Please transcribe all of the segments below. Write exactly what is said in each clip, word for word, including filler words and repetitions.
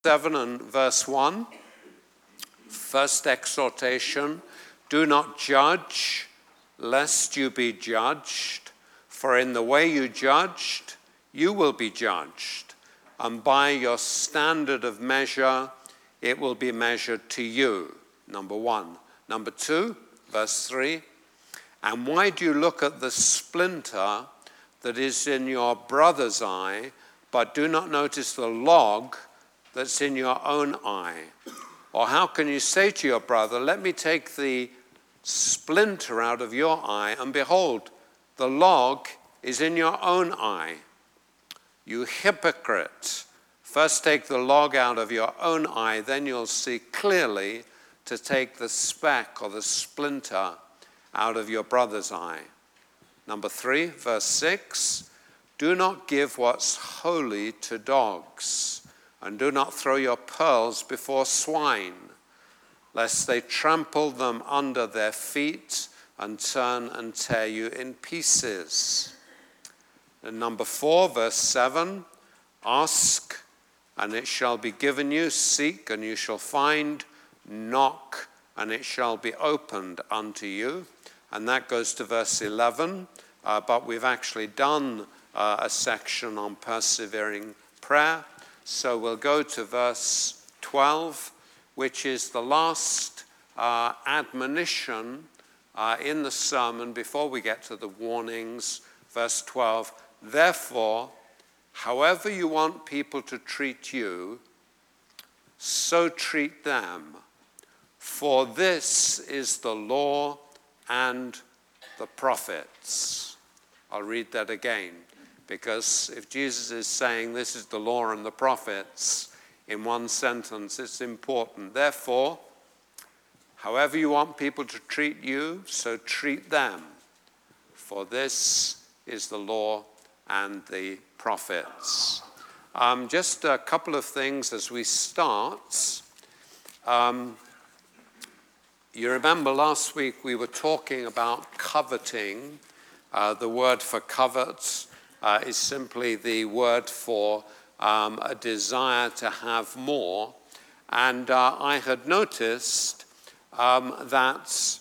seven and verse one. First exhortation, do not judge, lest you be judged. For in the way you judged, you will be judged. And by your standard of measure, it will be measured to you. Number one. Number two, verse three. And why do you look at the splinter that is in your brother's eye, but do not notice the log that's in your own eye? Or how can you say to your brother, let me take the splinter out of your eye, and behold, the log is in your own eye? You hypocrite, first take the log out of your own eye, then you'll see clearly to take the speck or the splinter out of your brother's eye. Number three, verse six, do not give what's holy to dogs, and do not throw your pearls before swine, lest they trample them under their feet and turn and tear you in pieces. And number four, verse seven, ask and it shall be given you, seek and you shall find, knock and it shall be opened unto you. And that goes to verse eleven, uh, but we've actually done uh, a section on persevering prayer. So we'll go to verse twelve, which is the last uh, admonition uh, in the sermon before we get to the warnings. Verse twelve, therefore, however you want people to treat you, so treat them. For this is the law and the prophets. I'll read that again, because if Jesus is saying this is the law and the prophets in one sentence, it's important. Therefore, however you want people to treat you, so treat them. For this is the law and the prophets. Um, just a couple of things as we start. Um, You remember last week we were talking about coveting. Uh, the word for covet uh, is simply the word for um, a desire to have more. And uh, I had noticed um, that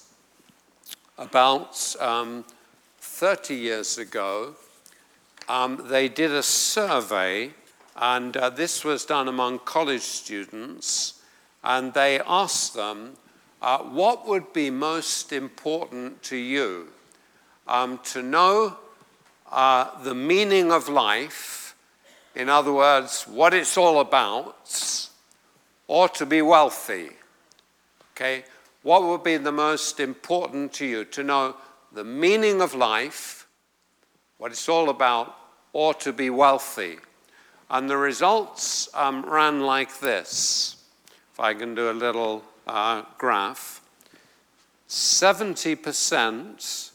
about um, thirty years ago, um, they did a survey, and uh, this was done among college students, and they asked them, Uh, what would be most important to you? Um, to know uh, the meaning of life, in other words, what it's all about, or to be wealthy? Okay, what would be the most important to you? To know the meaning of life, what it's all about, or to be wealthy? And the results um, ran like this. If I can do a little Uh, graph, seventy percent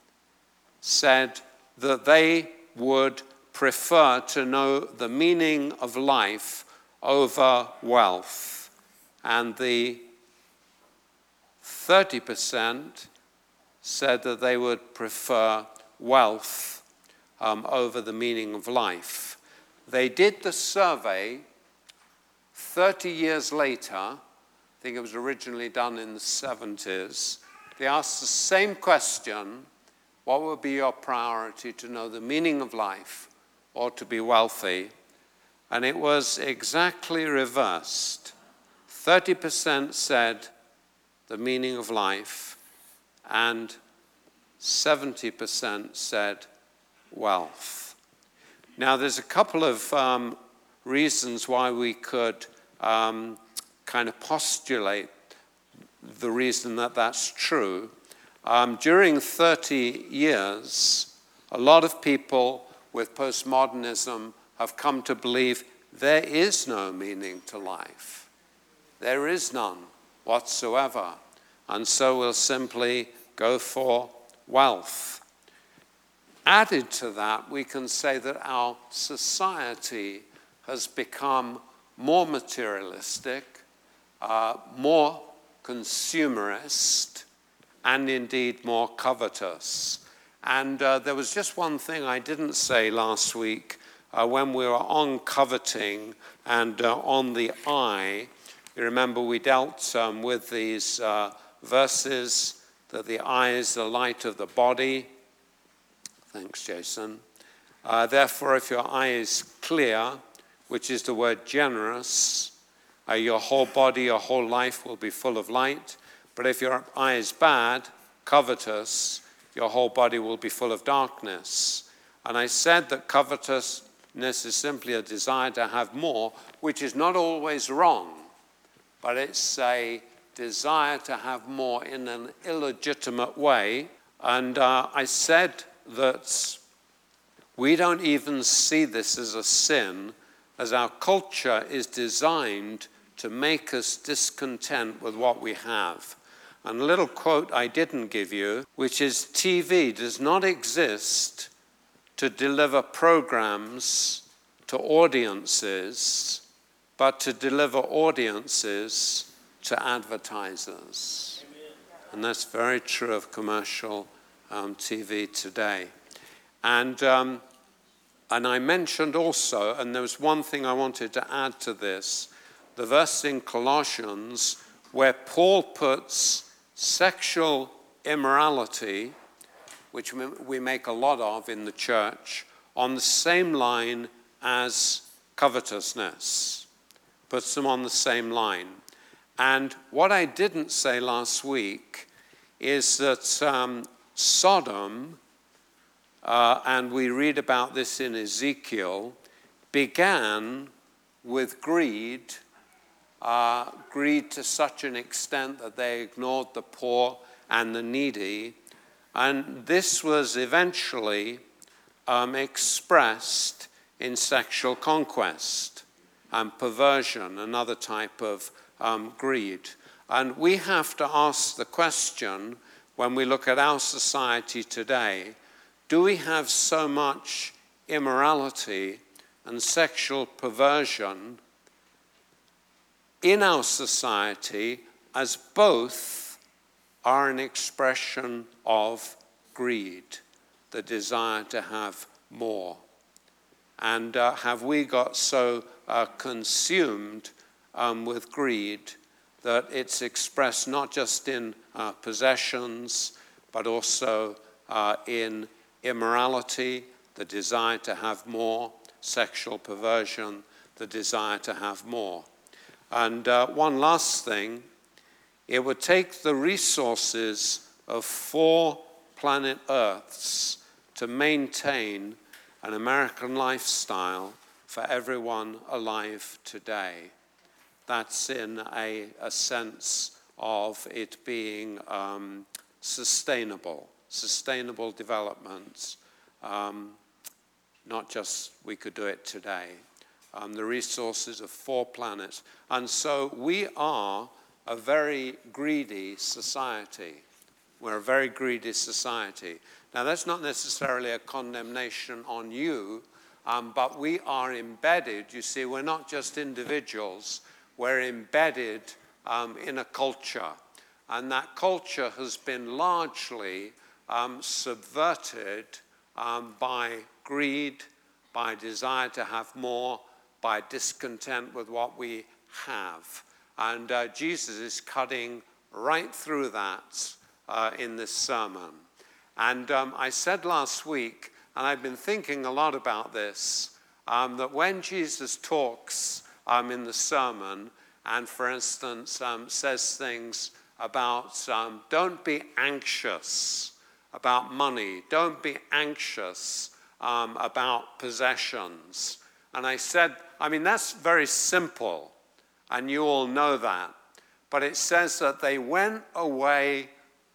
said that they would prefer to know the meaning of life over wealth, and the thirty percent said that they would prefer wealth um, over the meaning of life. They did the survey thirty years later. I think it was originally done in the seventies. They asked the same question, what would be your priority, to know the meaning of life or to be wealthy? And it was exactly reversed. thirty percent said the meaning of life, and seventy percent said wealth. Now, there's a couple of um, reasons why we could um, kind of postulate the reason that that's true. Um, during thirty years, a lot of people with postmodernism have come to believe there is no meaning to life. There is none whatsoever. And so we'll simply go for wealth. Added to that, we can say that our society has become more materialistic, Uh, more consumerist, and indeed more covetous. And uh, there was just one thing I didn't say last week uh, when we were on coveting And uh, on the eye, you remember we dealt um, with these uh, verses that the eye is the light of the body. Thanks, Jason. Uh, therefore, if your eye is clear, which is the word generous, uh, your whole body, your whole life will be full of light. But if your eye is bad, covetous, your whole body will be full of darkness. And I said that covetousness is simply a desire to have more, which is not always wrong, but it's a desire to have more in an illegitimate way. And uh, I said that we don't even see this as a sin, as our culture is designed to make us discontent with what we have. And a little quote I didn't give you, which is T V does not exist to deliver programs to audiences, but to deliver audiences to advertisers. Amen. And that's very true of commercial um, T V today. And um, and I mentioned also, and there was one thing I wanted to add to this, the verse in Colossians where Paul puts sexual immorality, which we make a lot of in the church, on the same line as covetousness. Puts them on the same line. And what I didn't say last week is that um, Sodom, uh, and we read about this in Ezekiel, began with greed, uh, greed to such an extent that they ignored the poor and the needy. And this was eventually um, expressed in sexual conquest and perversion, another type of um, greed. And we have to ask the question, when we look at our society today, do we have so much immorality and sexual perversion in our society as both are an expression of greed, the desire to have more? And uh, have we got so uh, consumed um, with greed that it's expressed not just in uh, possessions, but also uh, in immorality, the desire to have more, sexual perversion, the desire to have more? And uh, one last thing, it would take the resources of four planet Earths to maintain an American lifestyle for everyone alive today. That's in a, a sense of it being um, sustainable, sustainable development, um, not just we could do it today. Um, the resources of four planets. And so we are a very greedy society. We're a very greedy society. Now, that's not necessarily a condemnation on you, um, but we are embedded. You see, we're not just individuals. We're embedded um, in a culture. And that culture has been largely um, subverted um, by greed, by desire to have more, by discontent with what we have. And uh, Jesus is cutting right through that uh, in this sermon. And um, I said last week, and I've been thinking a lot about this, um, that when Jesus talks um, in the sermon, and for instance um, says things about um, don't be anxious about money, don't be anxious um, about possessions. And I said, I mean, that's very simple, and you all know that. But it says that they went away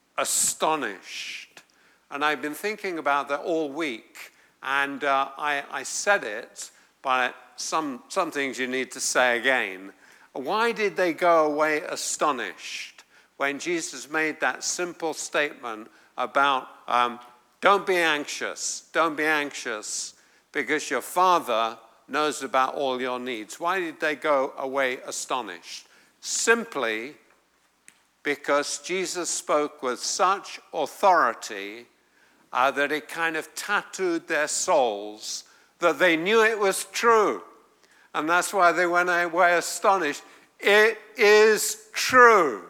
astonished. And I've been thinking about that all week, and uh, I, I said it, but some, some things you need to say again. Why did they go away astonished when Jesus made that simple statement about um, don't be anxious, don't be anxious, because your Father knows about all your needs? Why did they go away astonished? Simply because Jesus spoke with such authority uh, that it kind of tattooed their souls, that they knew it was true. And that's why they went away astonished. It is true.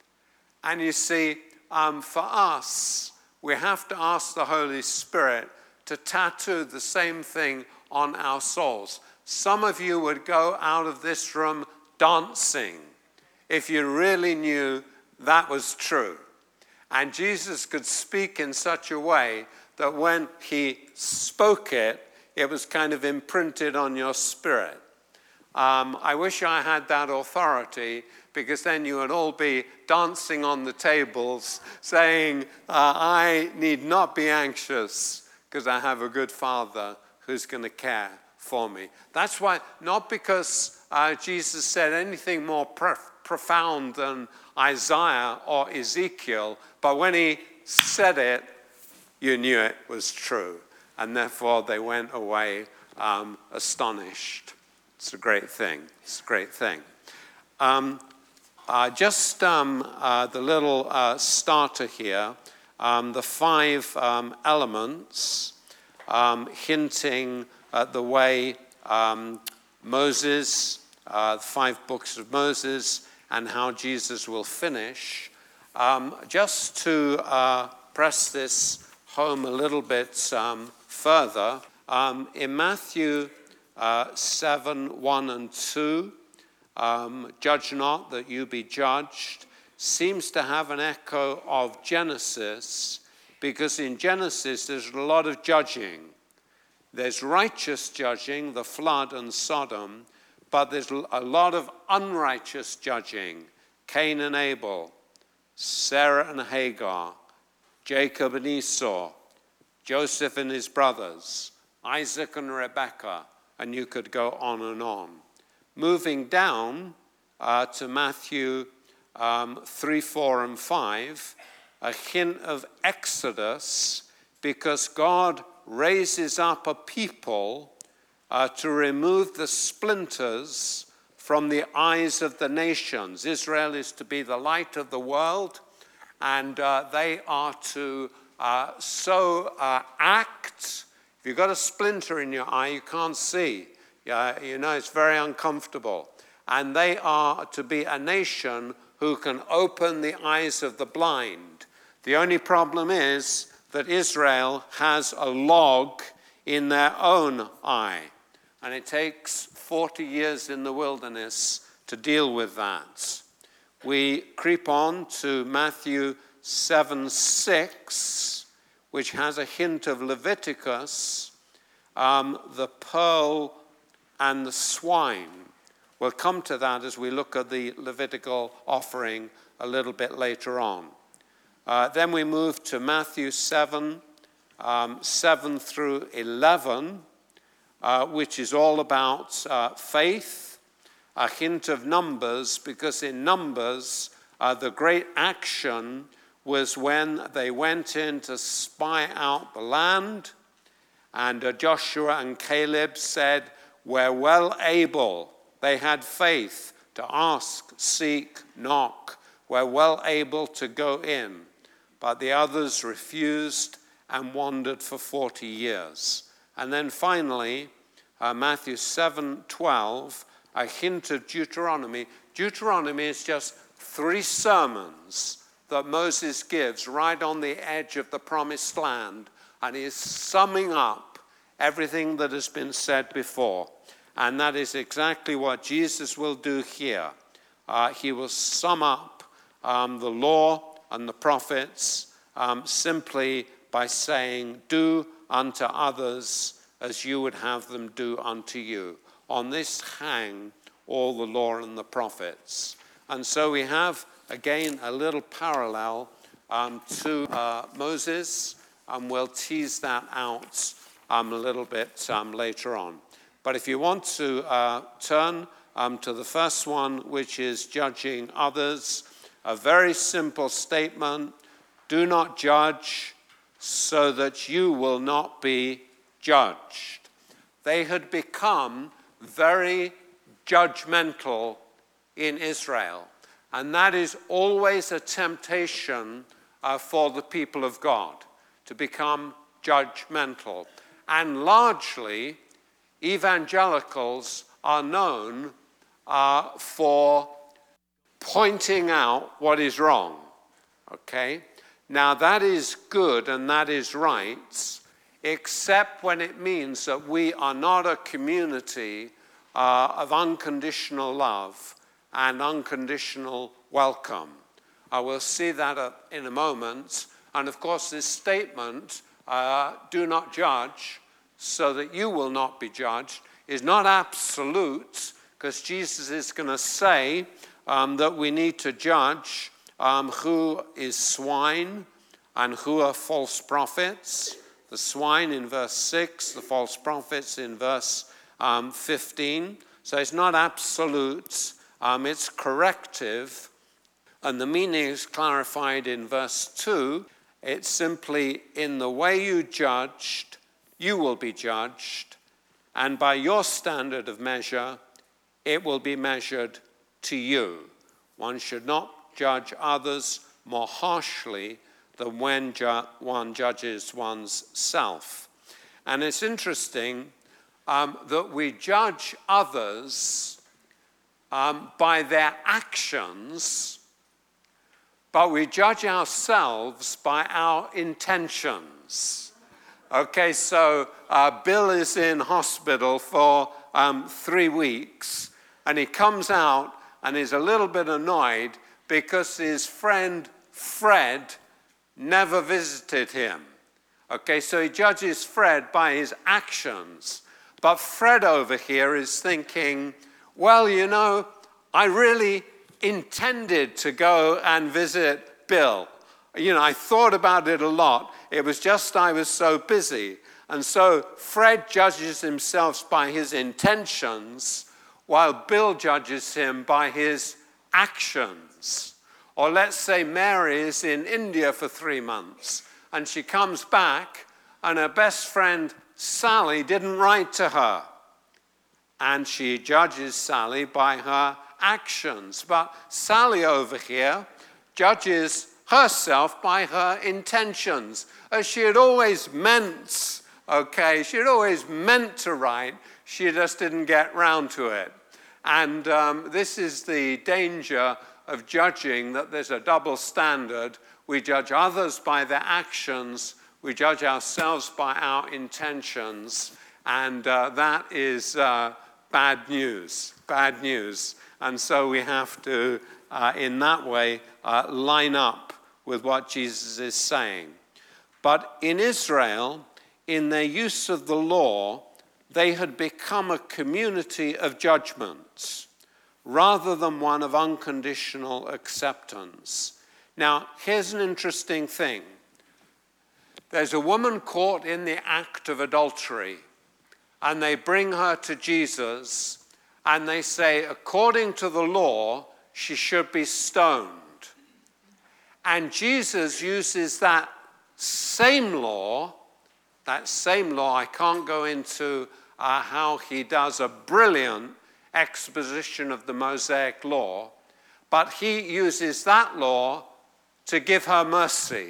And you see, um, for us, we have to ask the Holy Spirit to tattoo the same thing on our souls. Some of you would go out of this room dancing if you really knew that was true. And Jesus could speak in such a way that when he spoke it, it was kind of imprinted on your spirit. Um, I wish I had that authority, because then you would all be dancing on the tables saying, uh, I need not be anxious because I have a good Father who's going to care for me. That's why, not because uh, Jesus said anything more pro- profound than Isaiah or Ezekiel, but when he said it, you knew it was true. And therefore they went away um, astonished. It's a great thing. It's a great thing. Um, uh, just um, uh, the little uh, starter here, um, the five um, elements um, hinting at the way um, Moses, uh, the five books of Moses, and how Jesus will finish. Um, just to uh, press this home a little bit um, further, um, in Matthew Uh, seven, one and two, um, judge not that you be judged, seems to have an echo of Genesis, because in Genesis there's a lot of judging. There's righteous judging, the flood and Sodom, but there's a lot of unrighteous judging, Cain and Abel, Sarah and Hagar, Jacob and Esau, Joseph and his brothers, Isaac and Rebekah, and you could go on and on. Moving down uh, to Matthew um, three, four, and five, a hint of Exodus, because God raises up a people uh, to remove the splinters from the eyes of the nations. Israel is to be the light of the world, and uh, they are to uh, so uh, act. If you've got a splinter in your eye, you can't see. Yeah, you know, it's very uncomfortable. And they are to be a nation who can open the eyes of the blind. The only problem is that Israel has a log in their own eye. And it takes forty years in the wilderness to deal with that. We creep on to Matthew seven, six, which has a hint of Leviticus, um, the pearl and the swine. We'll come to that as we look at the Levitical offering a little bit later on. Uh, then we move to Matthew seven, um, seven through eleven, uh, which is all about uh, faith, a hint of Numbers, because in Numbers, uh, the great action was when they went in to spy out the land, and uh, Joshua and Caleb said, we're well able. They had faith to ask, seek, knock. We're well able to go in. But the others refused and wandered for forty years. And then finally, uh, Matthew seven, twelve, a hint of Deuteronomy. Deuteronomy is just three sermons that Moses gives right on the edge of the promised land, and he is summing up everything that has been said before. And that is exactly what Jesus will do here. Uh, he will sum up um, the law and the prophets um, simply by saying, do unto others as you would have them do unto you. On this hang all the law and the prophets. And so we have, again, a little parallel um, to uh, Moses, and we'll tease that out um, a little bit um, later on. But if you want to uh, turn um, to the first one, which is judging others, a very simple statement: do not judge so that you will not be judged. They had become very judgmental in Israel, and that is always a temptation uh, for the people of God, to become judgmental. And largely, evangelicals are known uh, for pointing out what is wrong. Okay? Now that is good and that is right, except when it means that we are not a community uh, of unconditional love and unconditional welcome. I will see that uh, in a moment. And of course, this statement, uh, do not judge so that you will not be judged, is not absolute, because Jesus is going to say um, that we need to judge um, who is swine and who are false prophets. The swine in verse six, the false prophets in verse um, fifteen. So it's not absolute, um, it's corrective. And the meaning is clarified in verse two. It's simply, in the way you judged, you will be judged, and by your standard of measure, it will be measured to you. One should not judge others more harshly than when ju- one judges one's self. And it's interesting um, that we judge others um, by their actions, but we judge ourselves by our intentions. Okay, so uh, Bill is in hospital for um, three weeks, and he comes out and is a little bit annoyed because his friend Fred never visited him. Okay, so he judges Fred by his actions. But Fred over here is thinking, well, you know, I really intended to go and visit Bill. You know, I thought about it a lot. It was just I was so busy. And so Fred judges himself by his intentions, while Bill judges him by his actions. Or let's say Mary is in India for three months, and she comes back, and her best friend Sally didn't write to her. And she judges Sally by her actions. But Sally over here judges herself by her intentions. As she had always meant, okay, she had always meant to write, she just didn't get round to it. And um, this is the danger of judging, that there's a double standard. We judge others by their actions, we judge ourselves by our intentions, and uh, that is uh, bad news, bad news. And so we have to, uh, in that way, uh, line up with what Jesus is saying. But in Israel, in their use of the law, they had become a community of judgments rather than one of unconditional acceptance. Now, here's an interesting thing. There's a woman caught in the act of adultery, and they bring her to Jesus, and they say, according to the law, she should be stoned. And Jesus uses that same law, that same law, I can't go into uh, how he does a brilliant exposition of the Mosaic law, but he uses that law to give her mercy.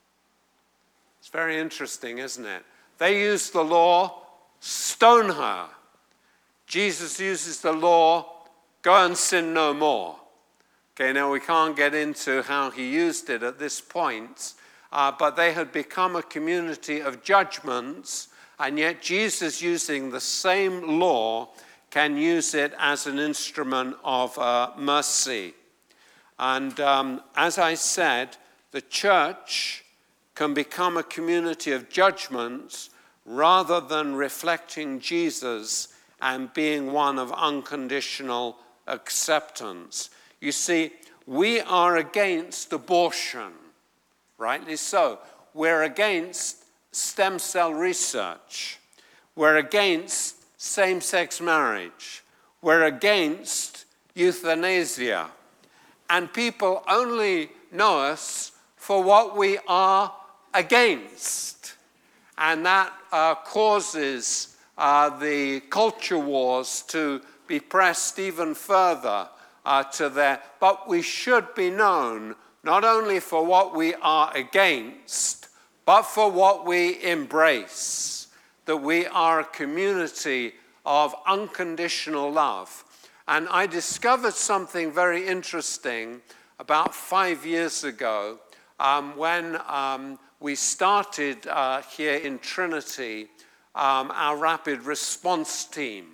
It's very interesting, isn't it? They use the law, stone her. Jesus uses the law, go and sin no more. Okay, now we can't get into how he used it at this point, uh, but they had become a community of judgments, and yet Jesus, using the same law, can use it as an instrument of uh, mercy. And um, as I said, the church can become a community of judgments rather than reflecting Jesus and being one of unconditional acceptance. You see, we are against abortion, rightly so. We're against stem cell research. We're against same-sex marriage. We're against euthanasia. And people only know us for what we are against. And that uh, causes uh, the culture wars to be pressed even further uh, to there. But we should be known not only for what we are against, but for what we embrace. That we are a community of unconditional love. And I discovered something very interesting about five years ago um, when um, we started uh, here in Trinity um, our rapid response team.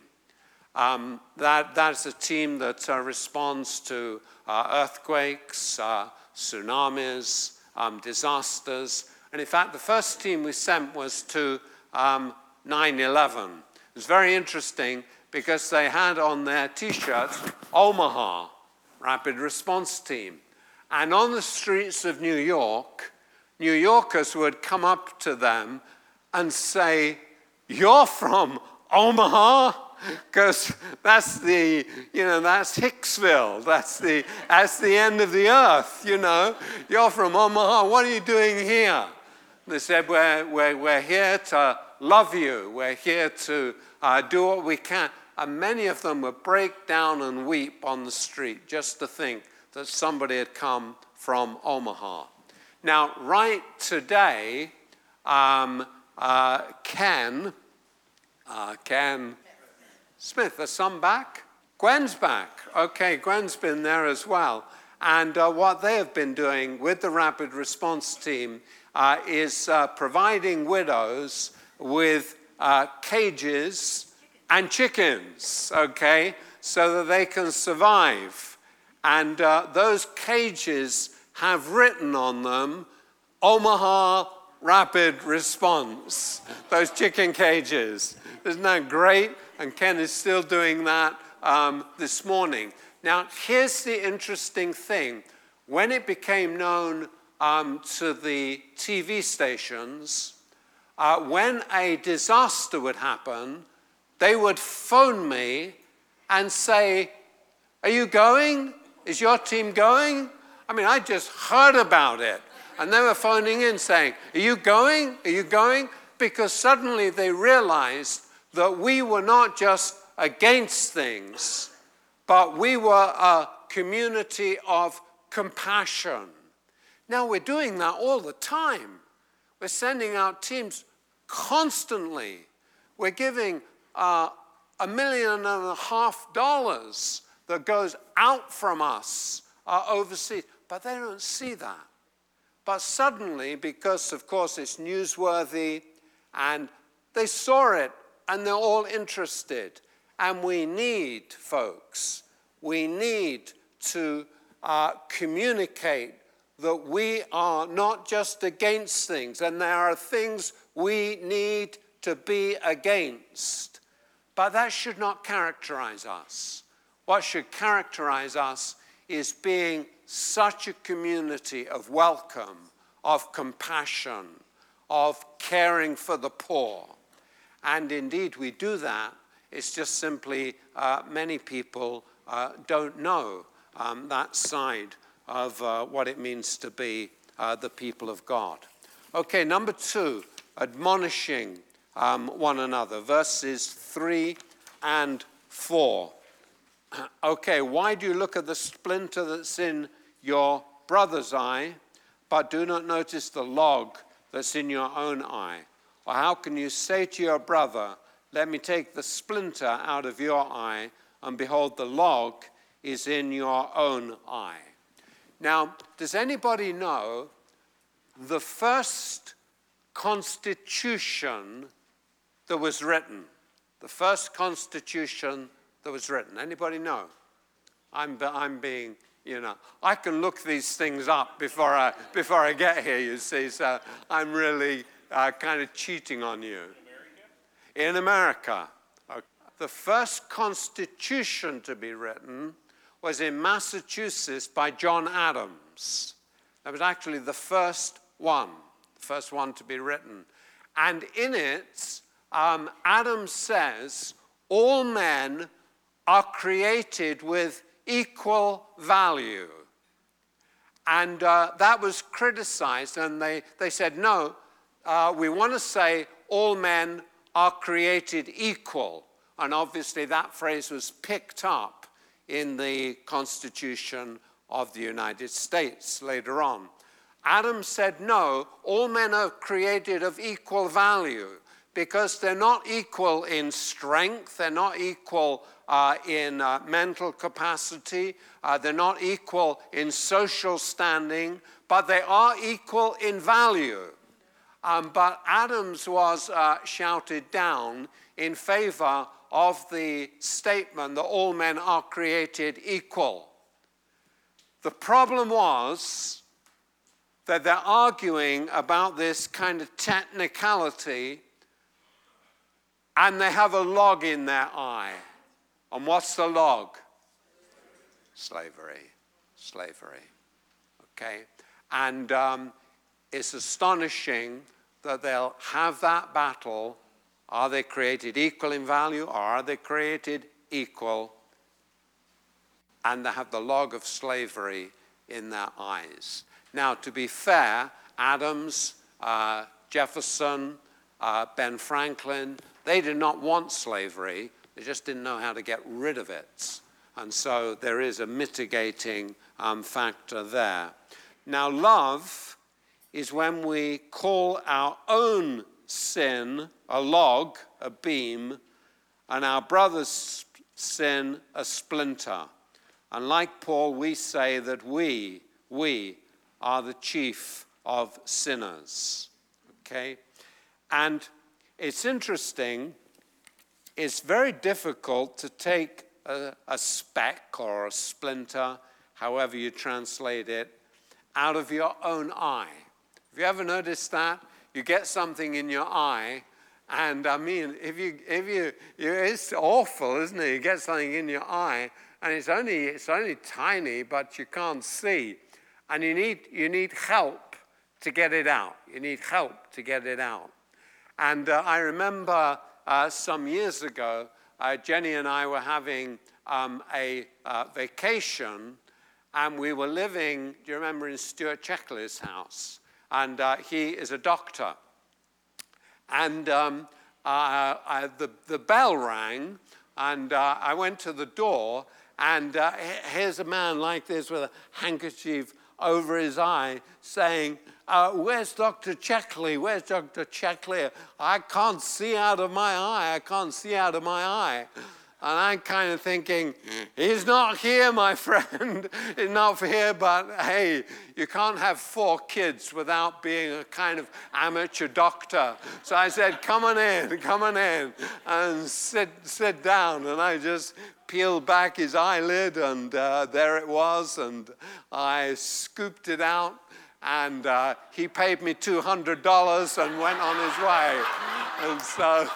Um, that, that's a team that uh, responds to uh, earthquakes, uh, tsunamis, um, disasters. And in fact, the first team we sent was to um, nine eleven. It was very interesting because they had on their T-shirts, Omaha, Rapid Response Team. And on the streets of New York, New Yorkers would come up to them and say, "You're from Omaha?" Because that's the, you know, that's Hicksville. That's the, that's the end of the earth, you know. "You're from Omaha. What are you doing here?" They said, we're, we're, we're here to love you. We're here to uh, do what we can. And many of them would break down and weep on the street just to think that somebody had come from Omaha. Now, right today, um, uh, Ken, uh, Ken Smith, the son back? Gwen's back. Okay, Gwen's been there as well. And uh, what they have been doing with the Rapid Response Team uh, is uh, providing widows with uh, cages and chickens, okay, so that they can survive. And uh, those cages have written on them, Omaha Rapid Response, those chicken cages. Isn't that great? And Ken is still doing that um, this morning. Now, here's the interesting thing. When it became known um, to the T V stations, uh, when a disaster would happen, they would phone me and say, "Are you going? Is your team going?" I mean, I just heard about it. And they were phoning in saying, "Are you going? Are you going?" Because suddenly they realized that we were not just against things, but we were a community of compassion. Now we're doing that all the time. We're sending out teams constantly. We're giving uh, a million and a half dollars that goes out from us uh, overseas, but they don't see that. But suddenly, because of course it's newsworthy, and they saw it, and they're all interested. And we need, folks, we need to uh, communicate that we are not just against things, and there are things we need to be against. But that should not characterize us. What should characterize us is being such a community of welcome, of compassion, of caring for the poor. And indeed, we do that. It's just simply uh, many people uh, don't know um, that side of uh, what it means to be uh, the people of God. Okay, number two, admonishing um, one another, verses three and four. Okay, why do you look at the splinter that's in your brother's eye, but do not notice the log that's in your own eye? Or how can you say to your brother, let me take the splinter out of your eye, and behold, the log is in your own eye? Now, does anybody know the first constitution that was written? The first constitution that was written. Anybody know? I'm, I'm being, you know, I can look these things up before I, before I get here, you see, so I'm really uh, kind of cheating on you. In America? In America. Okay. The first constitution to be written was in Massachusetts by John Adams. That was actually the first one, the first one to be written. And in it, um, Adams says, all men are created with equal value. And uh, that was criticized, and they, they said, no, uh, we want to say all men are created equal. And obviously that phrase was picked up in the Constitution of the United States later on. Adams said, no, all men are created of equal value, because they're not equal in strength, they're not equal uh, in uh, mental capacity, uh, they're not equal in social standing, but they are equal in value. Um, but Adam's was uh, shouted down in favor of the statement that all men are created equal. The problem was that they're arguing about this kind of technicality, and they have a log in their eye. And what's the log? Slavery. Slavery. Okay? And um, it's astonishing that they'll have that battle. Are they created equal in value, or are they created equal? And they have the log of slavery in their eyes. Now, to be fair, Adams, uh, Jefferson, uh, Ben Franklin, they did not want slavery. They just didn't know how to get rid of it. And so there is a mitigating um, factor there. Now, love is when we call our own sin a log, a beam, and our brother's sin a splinter. And like Paul, we say that we, we are the chief of sinners. Okay? And it's interesting, it's very difficult to take a, a speck or a splinter, however you translate it, out of your own eye. Have you ever noticed that? You get something in your eye, and I mean, if you, if you, you it's awful, isn't it? You get something in your eye, and it's only, it's only tiny, but you can't see. And you need, you need help to get it out. You need help to get it out. And uh, I remember uh, some years ago, uh, Jenny and I were having um, a uh, vacation, and we were living, do you remember, in Stuart Checkley's house? And uh, he is a doctor. And um, uh, I, the, the bell rang, and uh, I went to the door, and uh, here's a man like this with a handkerchief over his eye saying, uh, where's Doctor Checkley? Where's Doctor Checkley? I can't see out of my eye. I can't see out of my eye. And I'm kind of thinking, he's not here, my friend. He's not here, but hey, you can't have four kids without being a kind of amateur doctor. So I said, come on in, come on in, and sit, sit down. And I just peeled back his eyelid, and uh, there it was. And I scooped it out, and uh, he paid me two hundred dollars and went on his way. And so...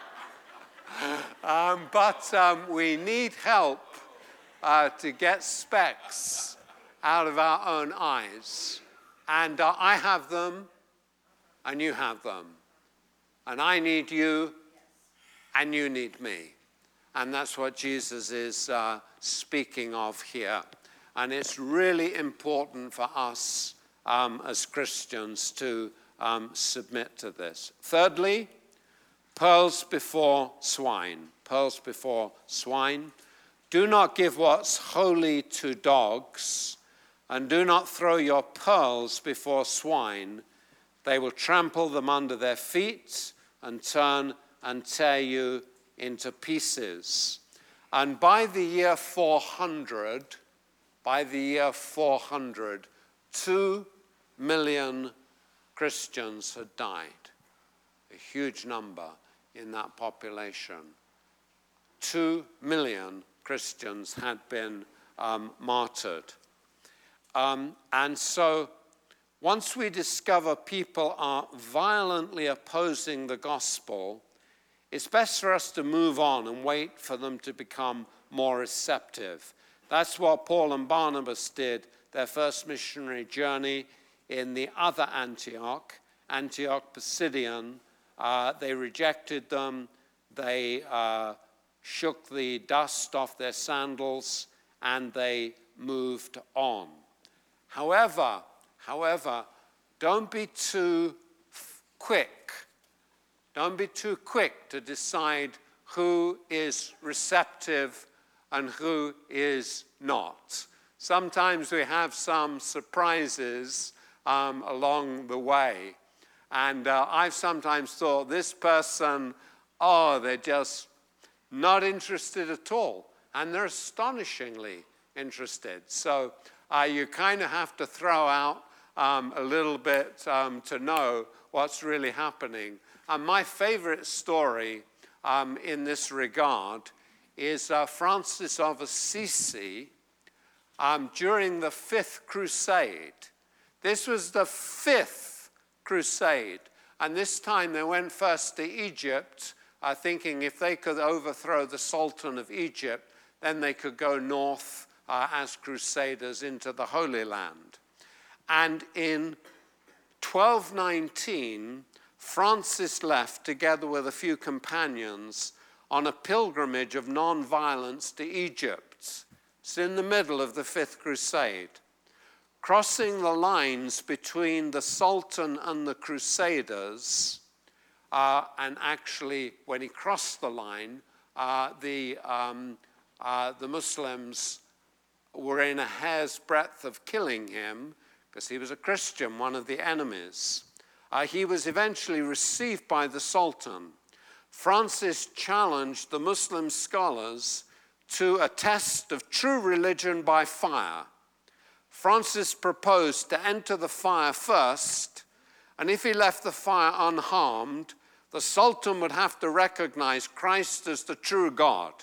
Um, but um, we need help uh, to get specks out of our own eyes. And uh, I have them, and you have them. And I need you, and you need me. And that's what Jesus is uh, speaking of here. And it's really important for us um, as Christians to um, submit to this. Thirdly, pearls before swine. Pearls before swine. Do not give what's holy to dogs, and do not throw your pearls before swine. They will trample them under their feet and turn and tear you into pieces. And by the year four hundred, by the year four hundred, two million Christians had died. A huge number in that population. Two million Christians had been um, martyred. Um, and so once we discover people are violently opposing the gospel, it's best for us to move on and wait for them to become more receptive. That's what Paul and Barnabas did, their first missionary journey in the other Antioch, Antioch Pisidian. Uh, they rejected them. They uh, shook the dust off their sandals, and they moved on. However, however, don't be too f- quick. Don't be too quick to decide who is receptive and who is not. Sometimes we have some surprises um, along the way. And uh, I've sometimes thought, this person, oh, they're just not interested at all. And they're astonishingly interested. So uh, you kind of have to throw out um, a little bit um, to know what's really happening. And my favorite story um, in this regard is uh, Francis of Assisi um, during the Fifth Crusade. This was the fifth crusade. And this time they went first to Egypt, uh, thinking if they could overthrow the Sultan of Egypt, then they could go north uh, as crusaders into the Holy Land. And in twelve nineteen, Francis left together with a few companions on a pilgrimage of non-violence to Egypt. It's in the middle of the Fifth Crusade. Crossing the lines between the Sultan and the Crusaders, uh, and actually when he crossed the line, uh, the, um, uh, the Muslims were in a hair's breadth of killing him because he was a Christian, one of the enemies. Uh, he was eventually received by the Sultan. Francis challenged the Muslim scholars to a test of true religion by fire. Francis proposed to enter the fire first, and if he left the fire unharmed, the Sultan would have to recognize Christ as the true God.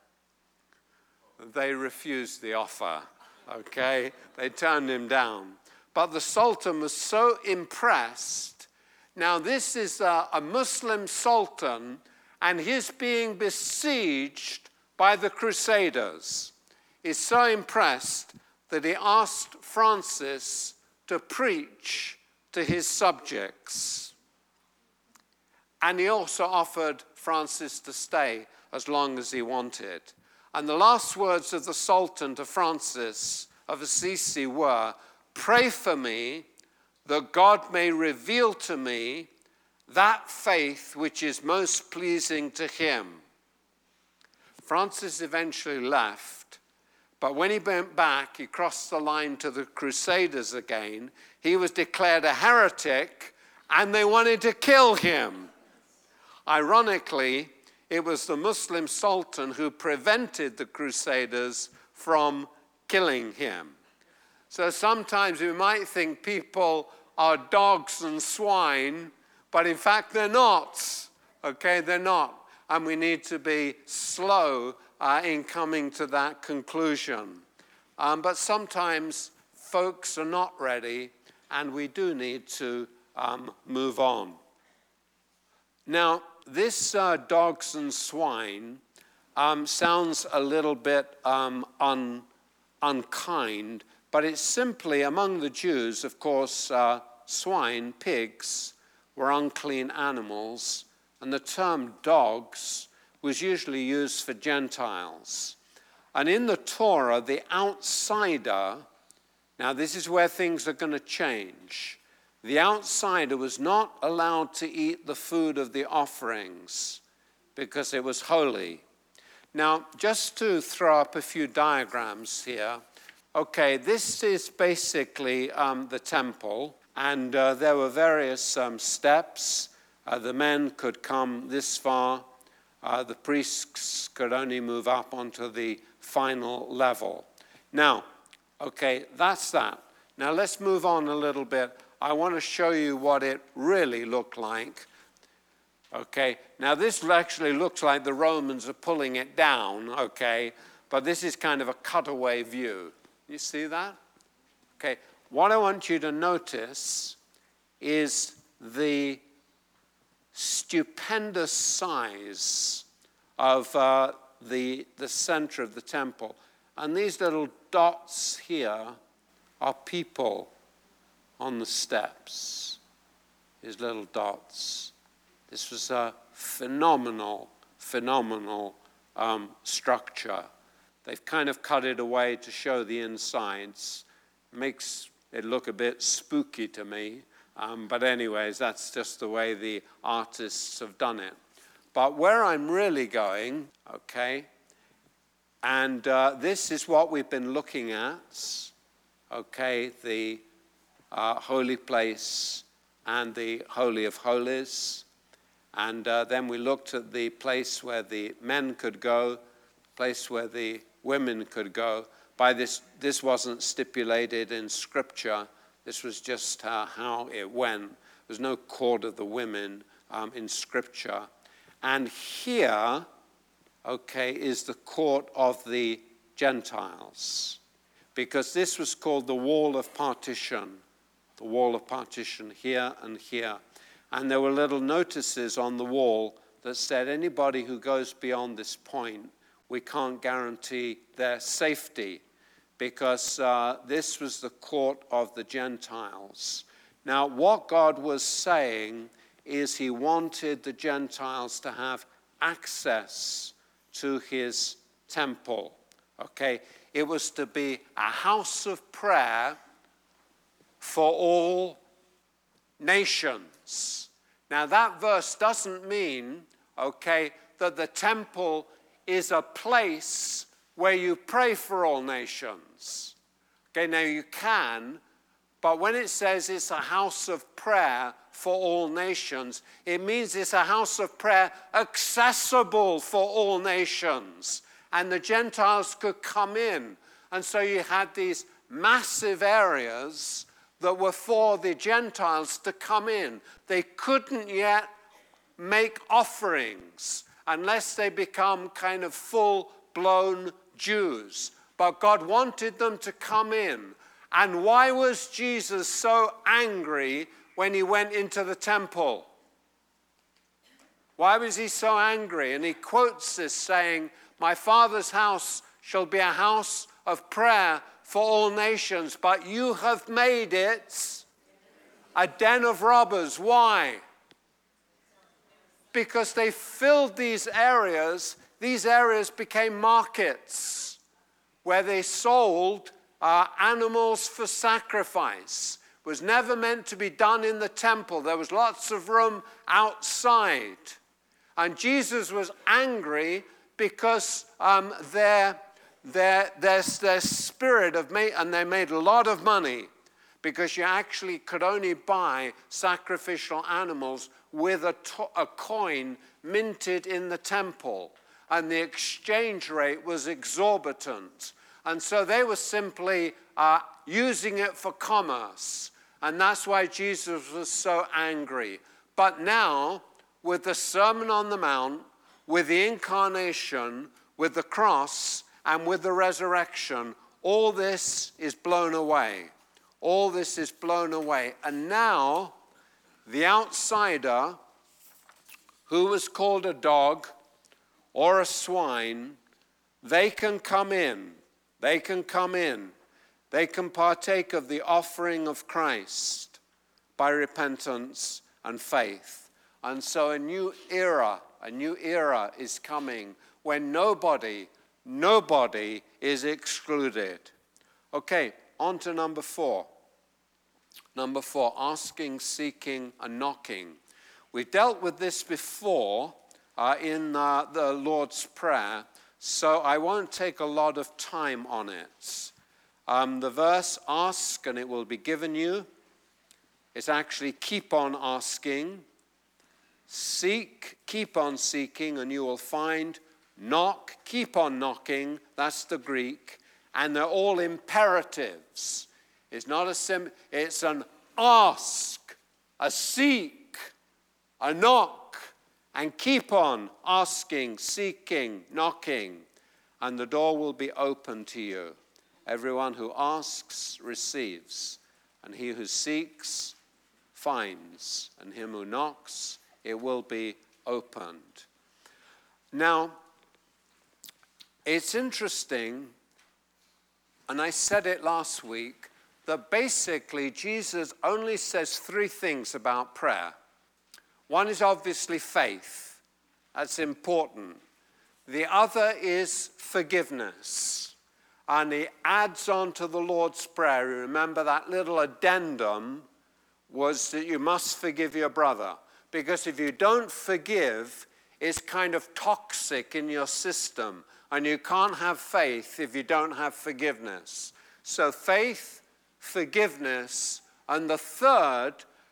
They refused the offer, okay? They turned him down. But the Sultan was so impressed. Now, this is a, a Muslim Sultan, and he's being besieged by the Crusaders. He's so impressed that he asked Francis to preach to his subjects. And he also offered Francis to stay as long as he wanted. And the last words of the Sultan to Francis of Assisi were, "Pray for me that God may reveal to me that faith which is most pleasing to him." Francis eventually left, but when he went back, he crossed the line to the Crusaders again. He was declared a heretic, and they wanted to kill him. Ironically, it was the Muslim Sultan who prevented the Crusaders from killing him. So sometimes we might think people are dogs and swine, but in fact they're not. Okay, they're not. And we need to be slow uh, in coming to that conclusion. Um, but sometimes folks are not ready, and we do need to um, move on. Now, this uh, dogs and swine um, sounds a little bit um, un, unkind, but it's simply, among the Jews, of course, uh, swine, pigs, were unclean animals, and the term dogs was usually used for Gentiles. And in the Torah, the outsider, now this is where things are going to change. The outsider was not allowed to eat the food of the offerings because it was holy. Now, just to throw up a few diagrams here, okay, this is basically um, the temple, and uh, there were various um, steps. Uh, the men could come this far. Uh, the priests could only move up onto the final level. Now, okay, that's that. Now let's move on a little bit. I want to show you what it really looked like. Okay, now this actually looks like the Romans are pulling it down, okay, but this is kind of a cutaway view. You see that? Okay, what I want you to notice is the stupendous size of uh, the, the center of the temple. And these little dots here are people on the steps. These little dots. This was a phenomenal, phenomenal um, structure. They've kind of cut it away to show the insides. Makes it look a bit spooky to me. Um, but anyways, that's just the way the artists have done it. But where I'm really going, okay, and uh, this is what we've been looking at, okay, the uh, holy place and the Holy of Holies. And uh, then we looked at the place where the men could go, place where the women could go. By this, this wasn't stipulated in Scripture. This was just uh, how it went. There's no court of the women um, in Scripture. And here, okay, is the court of the Gentiles, because this was called the wall of partition, the wall of partition here and here. And there were little notices on the wall that said anybody who goes beyond this point, we can't guarantee their safety, because uh, this was the court of the Gentiles. Now, what God was saying is he wanted the Gentiles to have access to his temple. Okay, it was to be a house of prayer for all nations. Now that verse doesn't mean, okay, that the temple is a place where you pray for all nations. Okay, now you can, but when it says it's a house of prayer for all nations, it means it's a house of prayer accessible for all nations. And the Gentiles could come in. And so you had these massive areas that were for the Gentiles to come in. They couldn't yet make offerings unless they become kind of full-blown Jews. But God wanted them to come in. And why was Jesus so angry when he went into the temple? Why was he so angry? And he quotes this saying, "My Father's house shall be a house of prayer for all nations, but you have made it a den of robbers." Why? Because they filled these areas. These areas became markets where they sold uh, animals for sacrifice. It was never meant to be done in the temple. There was lots of room outside. And Jesus was angry because um, their, their, their, their spirit of made, and they made a lot of money, because you actually could only buy sacrificial animals with a, to- a coin minted in the temple, and the exchange rate was exorbitant. And so they were simply uh, using it for commerce, and that's why Jesus was so angry. But now, with the Sermon on the Mount, with the incarnation, with the cross, and with the resurrection, all this is blown away. All this is blown away. And now, the outsider, who was called a dog or a swine, they can come in. They can come in. They can partake of the offering of Christ by repentance and faith. And so a new era, a new era is coming when nobody, nobody is excluded. Okay, on to number four. Number four, asking, seeking, and knocking. We dealt with this before uh, in uh, the Lord's Prayer, so I won't take a lot of time on it. Um, the verse, ask and it will be given you, is actually keep on asking. Seek, keep on seeking, and you will find. Knock, keep on knocking, that's the Greek. And they're all imperatives. It's not a sim, it's an ask, a seek, a knock, and keep on asking, seeking, knocking, and the door will be open to you. Everyone who asks receives, and he who seeks finds, and him who knocks it will be opened. Now, it's interesting, and I said it last week, that basically Jesus only says three things about prayer. One is obviously faith. That's important. The other is forgiveness. And he adds on to the Lord's Prayer. You remember that little addendum was that you must forgive your brother. Because if you don't forgive, it's kind of toxic in your system. And you can't have faith if you don't have forgiveness. So faith, forgiveness, and the third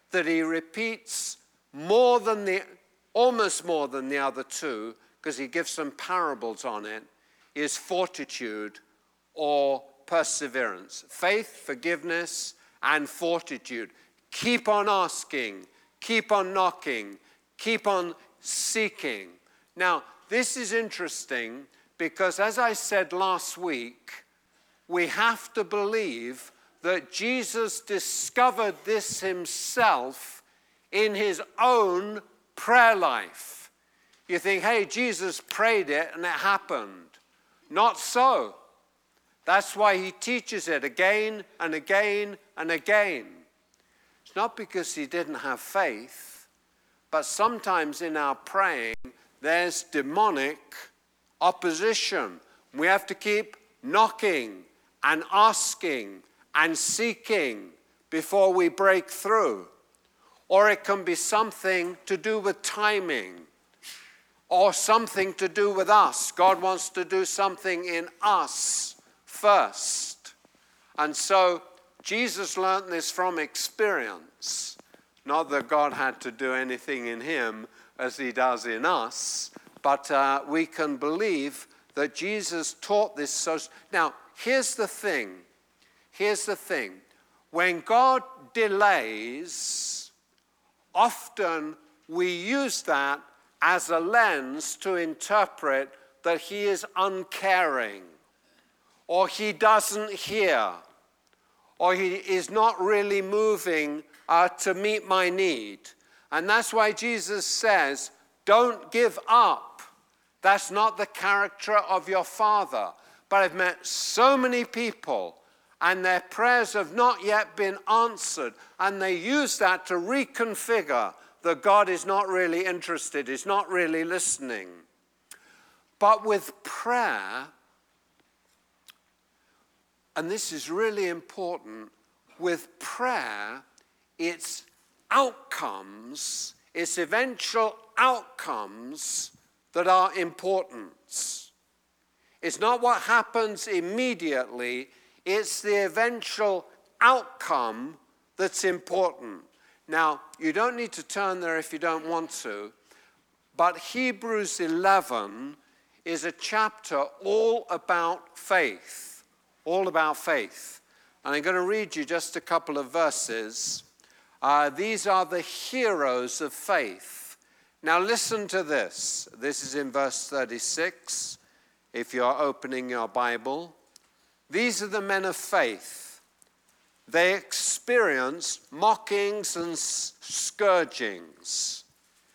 that he repeats more than the, almost more than the other two, because he gives some parables on it, is fortitude or perseverance. Faith, forgiveness, and fortitude. Keep on asking, keep on knocking, keep on seeking. Now, this is interesting because, as I said last week, we have to believe that Jesus discovered this himself in his own prayer life. You think, hey, Jesus prayed it and it happened. Not so. That's why he teaches it again and again and again. It's not because he didn't have faith, but sometimes in our praying, there's demonic opposition. We have to keep knocking and asking and seeking before we break through. Or it can be something to do with timing, or something to do with us. God wants to do something in us first. And so Jesus learned this from experience. Not that God had to do anything in him as he does in us, but uh, we can believe that Jesus taught this. So now, here's the thing. Here's the thing. When God delays, often we use that as a lens to interpret that he is uncaring, or he doesn't hear, or he is not really moving uh, to meet my need. And that's why Jesus says, don't give up. That's not the character of your Father. But I've met so many people, and their prayers have not yet been answered, and they use that to reconfigure that God is not really interested, is not really listening. But with prayer, and this is really important, with prayer, its outcomes, its eventual outcomes that are important. It's not what happens immediately, it's the eventual outcome that's important. Now, you don't need to turn there if you don't want to, but Hebrews eleven is a chapter all about faith, all about faith. And I'm going to read you just a couple of verses. Uh, these are the heroes of faith. Now listen to this. This is in verse thirty-six, if you're opening your Bible. These are the men of faith. They experienced mockings and scourgings,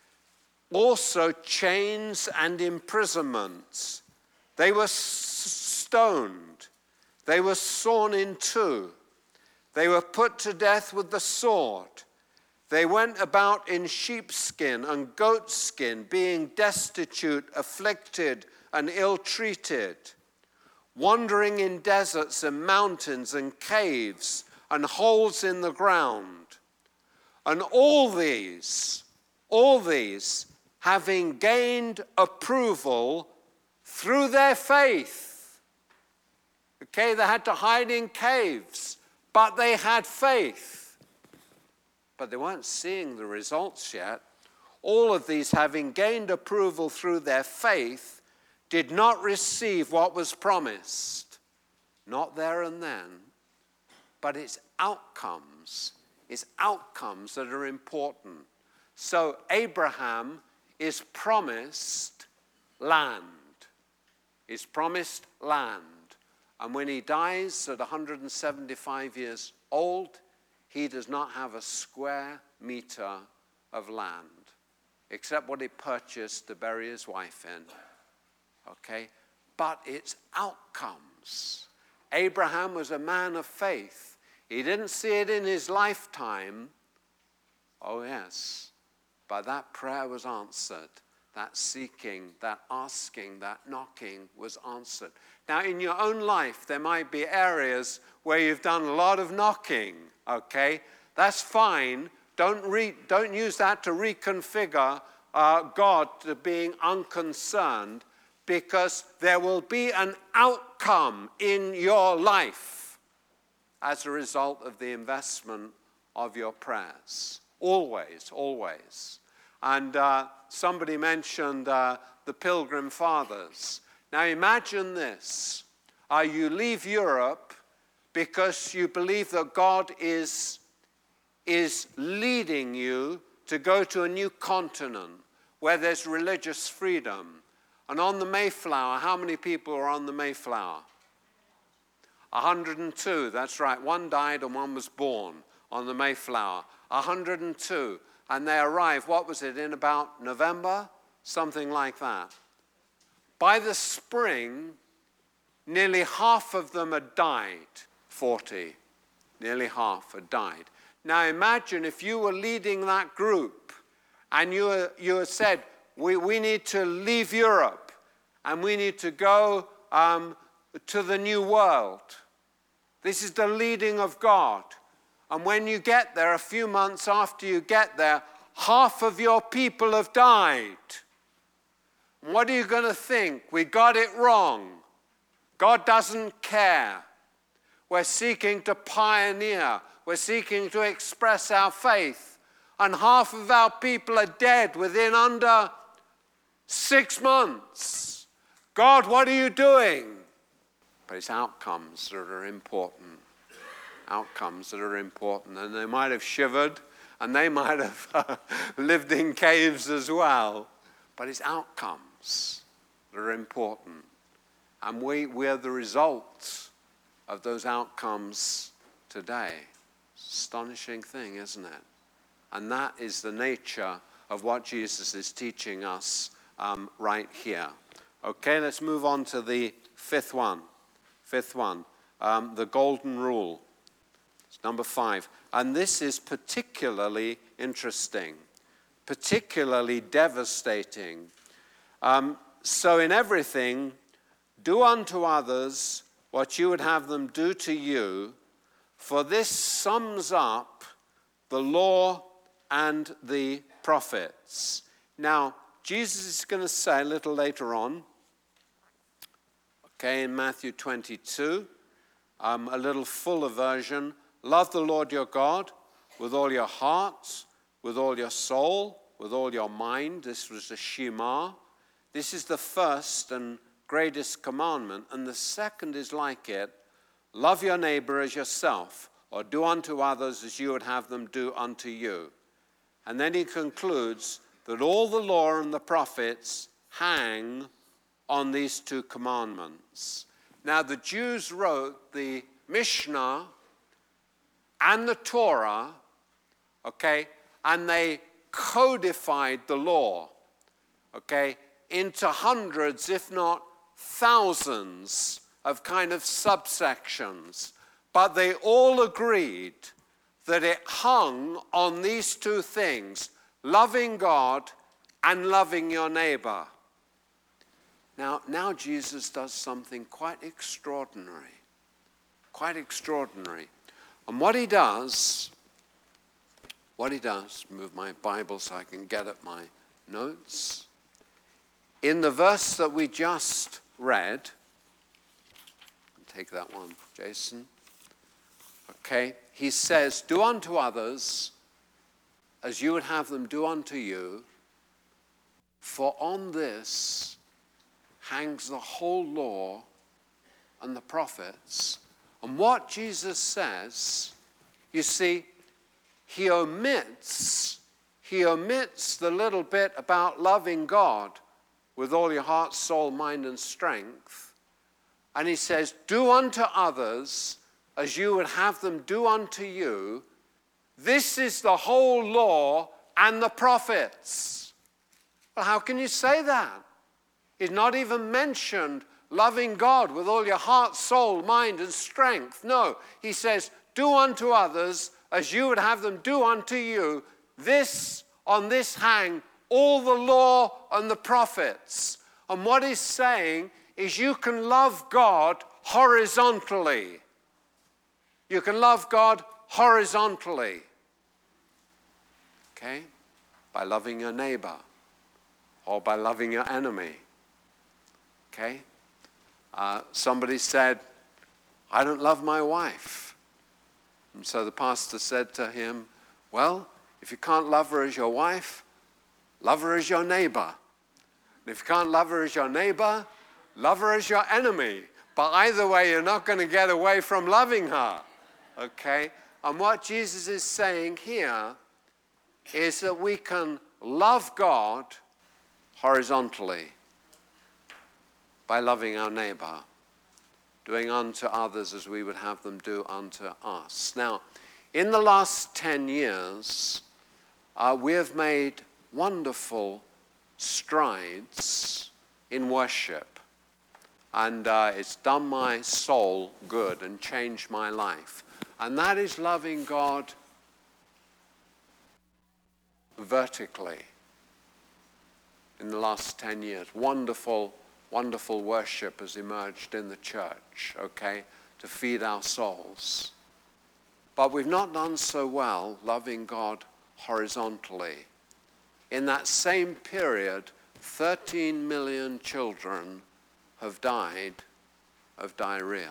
also chains and imprisonments. They were stoned. They were sawn in two. They were put to death with the sword. They went about in sheepskin and goatskin, being destitute, afflicted, and ill-treated, wandering in deserts and mountains and caves and holes in the ground. And all these, all these, having gained approval through their faith. Okay, they had to hide in caves, but they had faith. But they weren't seeing the results yet. All of these, having gained approval through their faith, did not receive what was promised. Not there and then, but it's outcomes. It's outcomes that are important. So Abraham is promised land. He's promised land. And when he dies at one hundred seventy-five years old, he does not have a square meter of land, except what he purchased to bury his wife in. Okay? But it's outcomes. Abraham was a man of faith. He didn't see it in his lifetime. Oh, yes. But that prayer was answered. That seeking, that asking, that knocking was answered. Now, in your own life, there might be areas where you've done a lot of knocking, okay? That's fine. Don't, re- don't use that to reconfigure uh, God to being unconcerned, because there will be an outcome in your life as a result of the investment of your prayers. Always, always. And uh, somebody mentioned uh, the Pilgrim Fathers. Now imagine this. Uh, you leave Europe because you believe that God is, is leading you to go to a new continent where there's religious freedom. And on the Mayflower, how many people are on the Mayflower? one hundred two, that's right. One died and one was born on the Mayflower. one hundred two. And they arrived, what was it, in about November? Something like that. By the spring, nearly half of them had died. forty. Nearly half had died. Now imagine if you were leading that group and you were, you were said, we, we need to leave Europe and we need to go um, to the new world. This is the leading of God. And when you get there, a few months after you get there, half of your people have died. What are you going to think? We got it wrong. God doesn't care. We're seeking to pioneer. We're seeking to express our faith. And half of our people are dead within under six months. God, what are you doing? But it's outcomes that are important. Outcomes that are important. And they might have shivered, and they might have uh, lived in caves as well. But it's outcomes that are important. And we, we are the results of those outcomes today. Astonishing thing, isn't it? And that is the nature of what Jesus is teaching us um, right here. Okay, let's move on to the fifth one. Fifth one, um, the golden rule. It's number five. And this is particularly interesting, particularly devastating. Um, so in everything, do unto others what you would have them do to you, for this sums up the law and the prophets. Now, Jesus is going to say a little later on, okay, in Matthew twenty-two, um, a little fuller version, love the Lord your God with all your heart, with all your soul, with all your mind. This was the Shema. This is the first and greatest commandment. And the second is like it, love your neighbor as yourself, or do unto others as you would have them do unto you. And then he concludes that all the law and the prophets hang on these two commandments. Now the Jews wrote the Mishnah and the Torah, okay, and they codified the law, okay, into hundreds, if not thousands of kind of subsections. But they all agreed that it hung on these two things, loving God and loving your neighbor. Now, now Jesus does something quite extraordinary, quite extraordinary. And what he does, what he does, move my Bible so I can get at my notes. In the verse that we just read, take that one, Jason. Okay, he says, do unto others as you would have them do unto you, for on this hangs the whole law and the prophets. And what Jesus says, you see, he omits, he omits the little bit about loving God with all your heart, soul, mind, and strength. And he says, do unto others as you would have them do unto you. This is the whole law and the prophets. Well, how can you say that? He's not even mentioned loving God with all your heart, soul, mind, and strength. No, he says, do unto others as you would have them do unto you. This, on this hang all the law and the prophets. And what he's saying is you can love God horizontally. You can love God horizontally. Okay? By loving your neighbor or by loving your enemy. Okay? Uh, somebody said, I don't love my wife. And so the pastor said to him, well, If you can't love her as your wife, love her as your neighbor. And if you can't love her as your neighbor, love her as your enemy. But either way, you're not going to get away from loving her. Okay? And what Jesus is saying here is that we can love God horizontally by loving our neighbor, doing unto others as we would have them do unto us. Now, in the last ten years, uh, we have made wonderful strides in worship. And uh, it's done my soul good and changed my life. And that is loving God vertically in the last ten years. Wonderful, wonderful worship has emerged in the church, okay, to feed our souls. But we've not done so well loving God horizontally. In that same period, thirteen million children have died of diarrhea.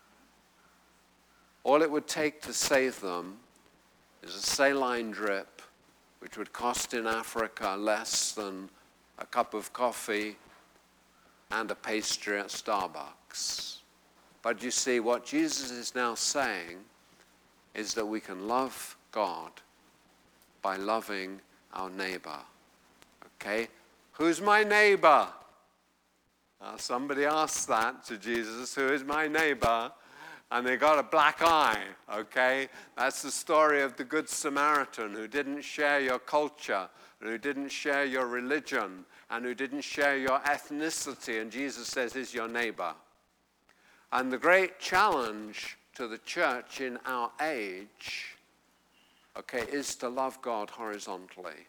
All it would take to save them is a saline drip, which would cost in Africa less than a cup of coffee and a pastry at Starbucks. But you see, what Jesus is now saying is that we can love God by loving our neighbor. Okay? Who's my neighbor? Uh, somebody asked that to Jesus, who is my neighbor? And they got a black eye, okay? That's the story of the Good Samaritan who didn't share your culture, and who didn't share your religion, and who didn't share your ethnicity. And Jesus says, is your neighbor. And the great challenge to the church in our age, okay, is to love God horizontally.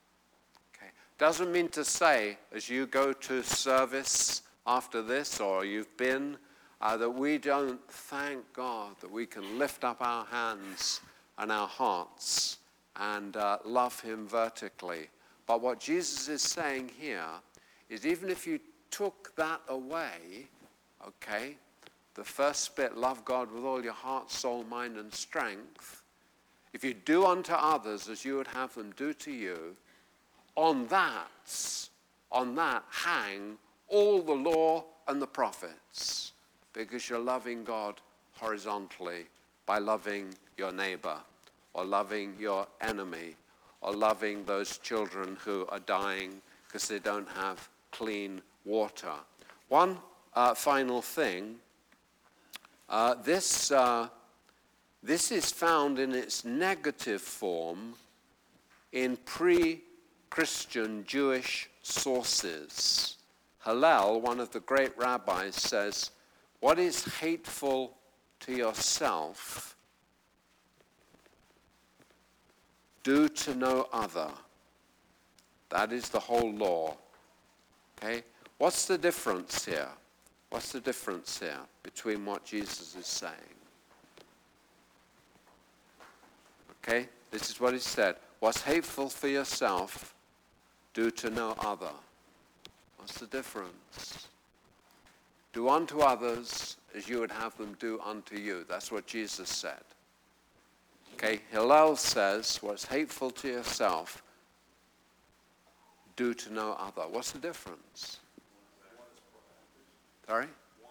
Doesn't mean to say, as you go to service after this, or you've been, uh, that we don't thank God that we can lift up our hands and our hearts and uh, love him vertically. But what Jesus is saying here is, even if you took that away, okay, the first bit, love God with all your heart, soul, mind, and strength, if you do unto others as you would have them do to you, on that, on that hang all the law and the prophets, because you're loving God horizontally by loving your neighbor, or loving your enemy, or loving those children who are dying because they don't have clean water. One uh, final thing, uh, this, uh, this is found in its negative form in pre- Christian Jewish sources. Hillel, one of the great rabbis, says, what is hateful to yourself, do to no other. That is the whole law. Okay? What's the difference here? What's the difference here between what Jesus is saying? Okay? This is what he said. What's hateful for yourself, do to no other. What's the difference? Do unto others as you would have them do unto you. That's what Jesus said. Okay, Hillel says, what's hateful to yourself, do to no other. What's the difference? Sorry?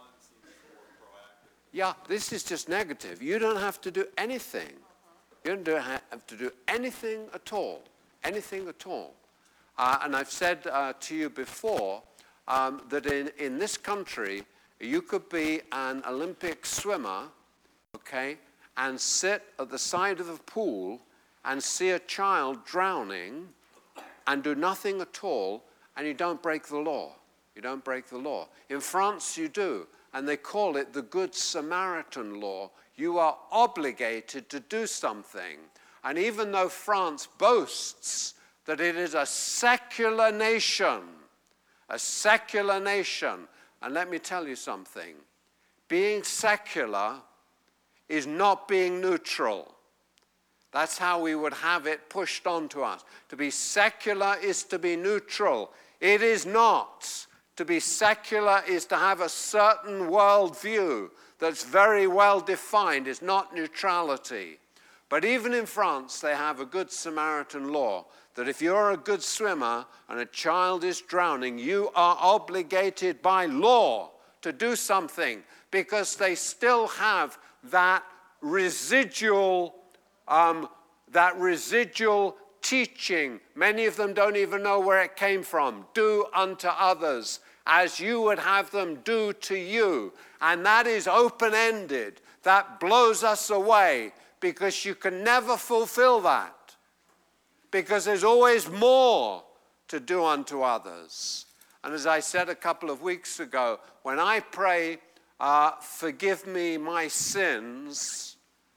Yeah, this is just negative. You don't have to do anything. You don't have to do anything at all. Anything at all. Uh, and I've said uh, to you before um, that in, in this country, you could be an Olympic swimmer, okay, and sit at the side of a pool and see a child drowning and do nothing at all, and you don't break the law. You don't break the law. In France, you do, and they call it the Good Samaritan law. You are obligated to do something. And even though France boasts that it is a secular nation, a secular nation. And let me tell you something. Being secular is not being neutral. That's how we would have it pushed onto us. To be secular is to be neutral. It is not. To be secular is to have a certain worldview that's very well defined. It's not neutrality. But even in France, they have a Good Samaritan law that if you're a good swimmer and a child is drowning, you are obligated by law to do something, because they still have that residual, um, that residual teaching. Many of them don't even know where it came from. Do unto others as you would have them do to you. And that is open-ended. That blows us away, because you can never fulfill that, because there's always more to do unto others. And as I said a couple of weeks ago, when I pray, uh, forgive me my sins,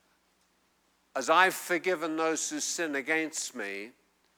as I've forgiven those who sin against me,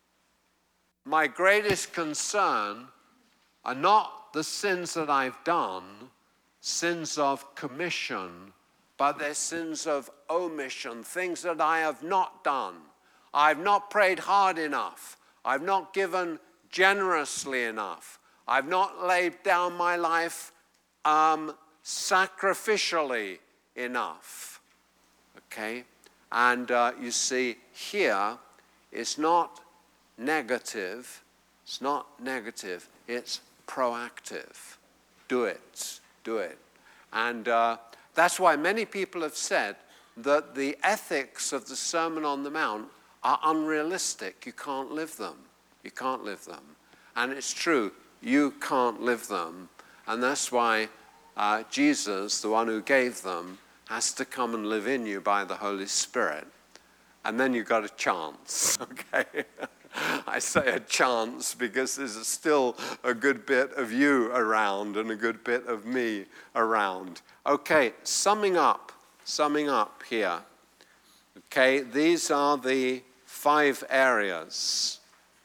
my greatest concern are not the sins that I've done, sins of commission, but they're sins of omission, things that I have not done. I've not prayed hard enough. I've not given generously enough. I've not laid down my life um, sacrificially enough. Okay? And uh, you see, here, it's not negative. It's not negative. It's proactive. Do it. Do it. And uh, that's why many people have said that the ethics of the Sermon on the Mount are unrealistic. You can't live them. You can't live them. And it's true. You can't live them. And that's why uh, Jesus, the one who gave them, has to come and live in you by the Holy Spirit. And then you've got a chance, okay? I say a chance because there's still a good bit of you around and a good bit of me around. Okay, summing up, summing up here. Okay, these are the five areas.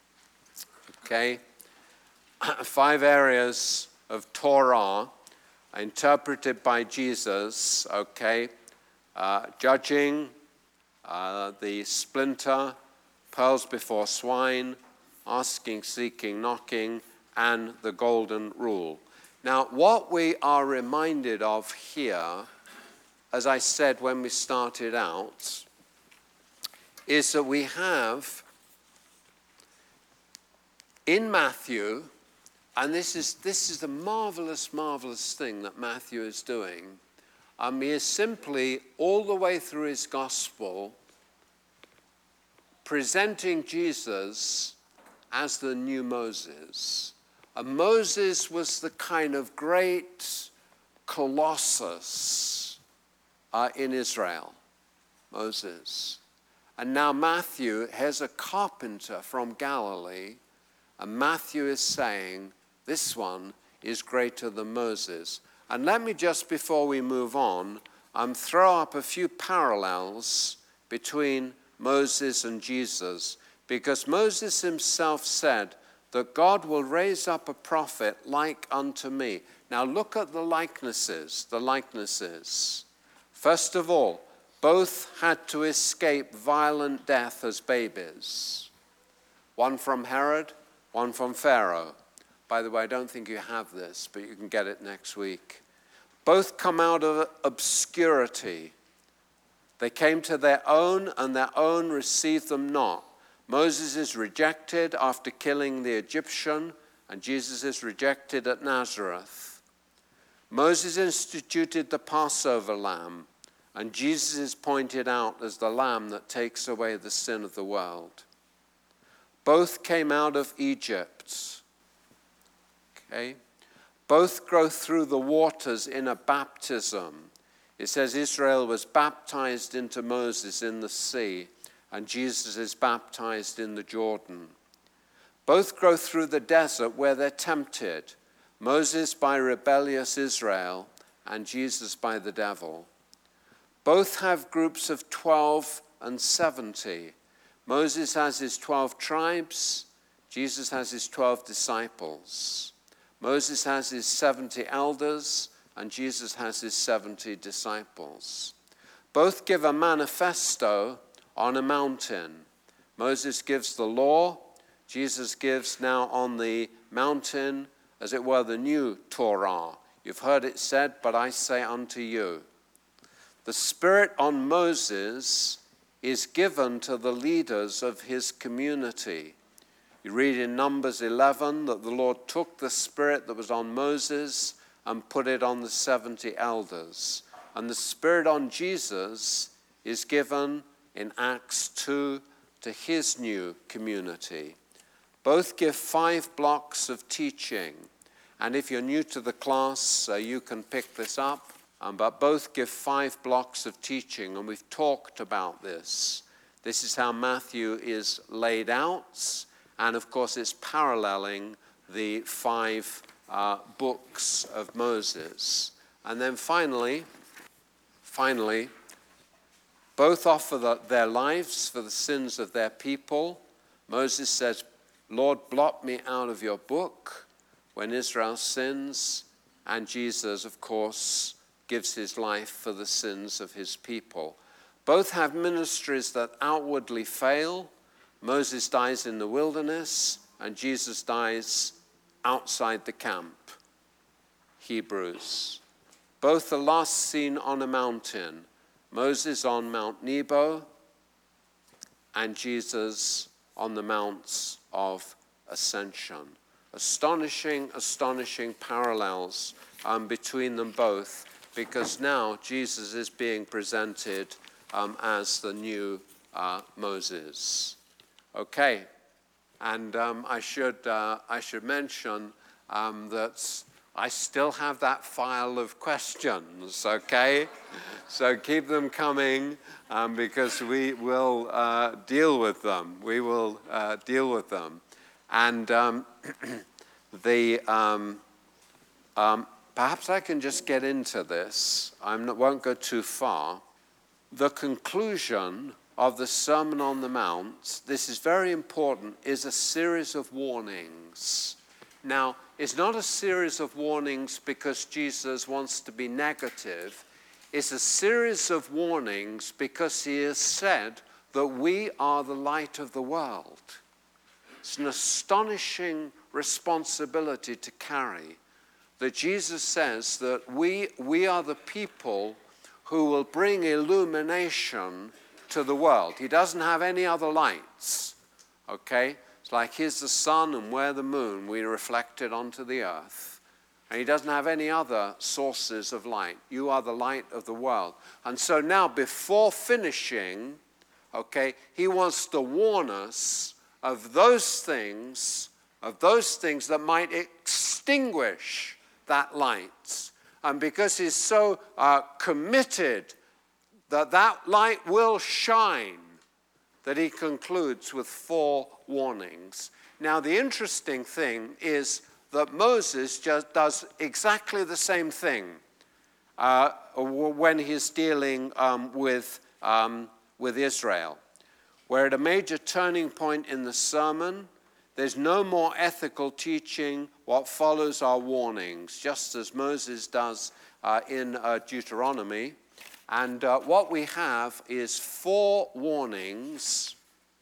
Okay, five areas of Torah interpreted by Jesus. Okay, uh, judging, uh, the splinter, pearls before swine, asking, seeking, knocking, and the golden rule. Now, what we are reminded of here, as I said when we started out, is that we have in Matthew, and this is this is the marvelous, marvelous thing that Matthew is doing. Um, he is simply, all the way through his gospel, presenting Jesus as the new Moses. And Moses was the kind of great colossus uh, in Israel. Moses. And now Matthew has a carpenter from Galilee, and Matthew is saying, this one is greater than Moses. And let me just, before we move on, um, throw up a few parallels between Moses and Jesus, because Moses himself said that God will raise up a prophet like unto me. Now look at the likenesses, the likenesses. First of all, both had to escape violent death as babies. One from Herod, one from Pharaoh. By the way, I don't think you have this, but you can get it next week. Both come out of obscurity. They came to their own, and their own received them not. Moses is rejected after killing the Egyptian, and Jesus is rejected at Nazareth. Moses instituted the Passover lamb, and Jesus is pointed out as the lamb that takes away the sin of the world. Both came out of Egypt. Okay? Both go through the waters in a baptism. It says Israel was baptized into Moses in the sea, and Jesus is baptized in the Jordan. Both go through the desert where they're tempted. Moses by rebellious Israel, and Jesus by the devil. Both have groups of twelve and seventy. Moses has his twelve tribes. Jesus has his twelve disciples. Moses has his seventy elders, and Jesus has his seventy disciples. Both give a manifesto on a mountain. Moses gives the law. Jesus gives now on the mountain, as it were, the new Torah. You've heard it said, but I say unto you. The Spirit on Moses is given to the leaders of his community. You read in Numbers eleven that the Lord took the Spirit that was on Moses and put it on the seventy elders. And the Spirit on Jesus is given in Acts two to his new community. Both give five blocks of teaching. And if you're new to the class, uh, you can pick this up. Um, but both give five blocks of teaching, and we've talked about this. This is how Matthew is laid out, and of course it's paralleling the five uh, books of Moses. And then finally, finally, both offer the, their lives for the sins of their people. Moses says, Lord, blot me out of your book when Israel sins, and Jesus, of course, gives his life for the sins of his people. Both have ministries that outwardly fail. Moses dies in the wilderness, and Jesus dies outside the camp. Hebrews. Both are last seen on a mountain. Moses on Mount Nebo, and Jesus on the Mounts of Ascension. Astonishing, astonishing parallels um, between them both, because now Jesus is being presented um, as the new uh, Moses. Okay, and um, I should uh, I should mention um, that I still have that file of questions. Okay, so keep them coming um, because we will uh, deal with them. We will uh, deal with them, and um, the. Um, um, Perhaps I can just get into this. I won't go too far. The conclusion of the Sermon on the Mount, this is very important, is a series of warnings. Now, it's not a series of warnings because Jesus wants to be negative. It's a series of warnings because he has said that we are the light of the world. It's an astonishing responsibility to carry. That Jesus says that we, we are the people who will bring illumination to the world. He doesn't have any other lights, okay? It's like here's the sun and we're the moon. We reflect it onto the earth. And he doesn't have any other sources of light. You are the light of the world. And so now before finishing, okay, he wants to warn us of those things, of those things that might extinguish that light. And because he's so uh, committed that that light will shine, that he concludes with four warnings. Now, the interesting thing is that Moses just does exactly the same thing uh, when he's dealing um, with, um, with Israel. We're at a major turning point in the sermon. There's no more ethical teaching. What follows are warnings, just as Moses does uh, in uh, Deuteronomy. And uh, what we have is four warnings.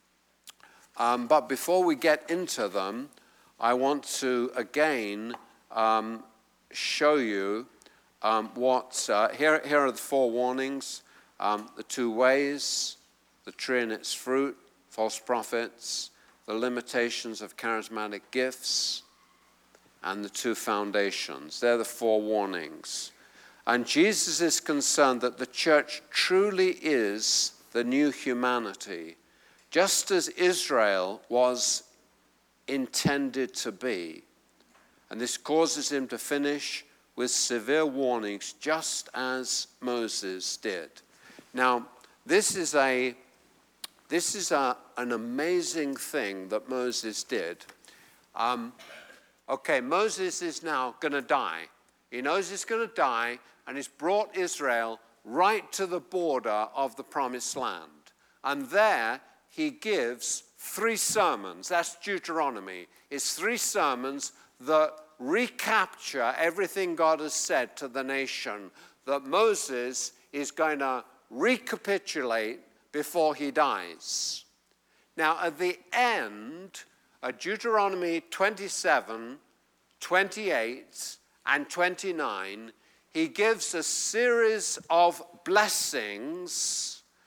Um, but before we get into them, I want to again um, show you um, what, uh, here, here are the four warnings. Um, the two ways, the tree and its fruit, false prophets, the limitations of charismatic gifts, and the two foundations. They're the four warnings. And Jesus is concerned that the church truly is the new humanity, just as Israel was intended to be. And this causes him to finish with severe warnings, just as Moses did. Now, this is a This is a, an amazing thing that Moses did. Um, okay, Moses is now going to die. He knows he's going to die, and he's brought Israel right to the border of the promised land. And there he gives three sermons. That's Deuteronomy. It's three sermons that recapture everything God has said to the nation, that Moses is going to recapitulate before he dies. Now, at the end, at Deuteronomy twenty-seven, twenty-eight, and twenty-nine, he gives a series of blessings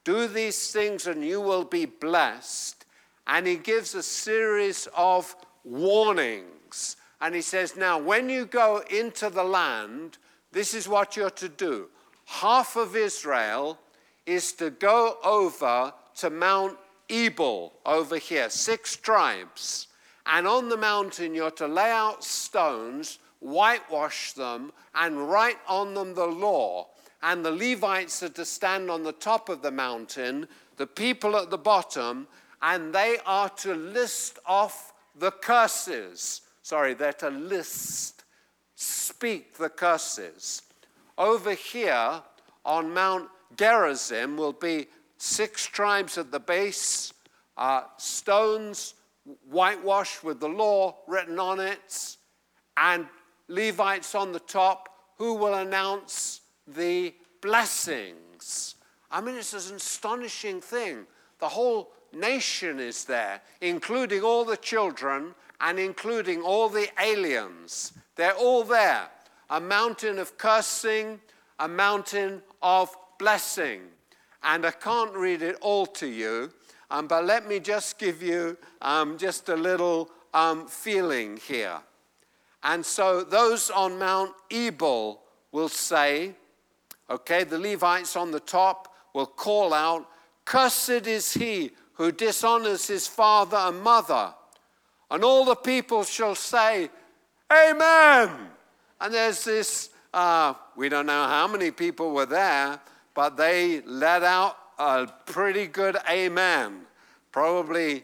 Do these things and you will be blessed. And he gives a series of warnings. And he says, now, when you go into the land, this is what you're to do. Half of Israel is to go over to Mount Ebal over here, six tribes. And on the mountain, you're to lay out stones, whitewash them, and write on them the law. And the Levites are to stand on the top of the mountain, the people at the bottom, and they are to list off the curses. Sorry, they're to list, speak the curses. Over here on Mount Gerizim will be six tribes at the base, uh, stones whitewashed with the law written on it, and Levites on the top who will announce the blessings. I mean, it's an astonishing thing. The whole nation is there, including all the children and including all the aliens. They're all there. A mountain of cursing, a mountain of blessing. And I can't read it all to you, um, but let me just give you um, just a little um, feeling here. And so those on Mount Ebal will say, okay, the Levites on the top will call out, "Cursed is he who dishonors his father and mother." And all the people shall say, "Amen." And there's this, uh, we don't know how many people were there, but they let out a pretty good amen. Probably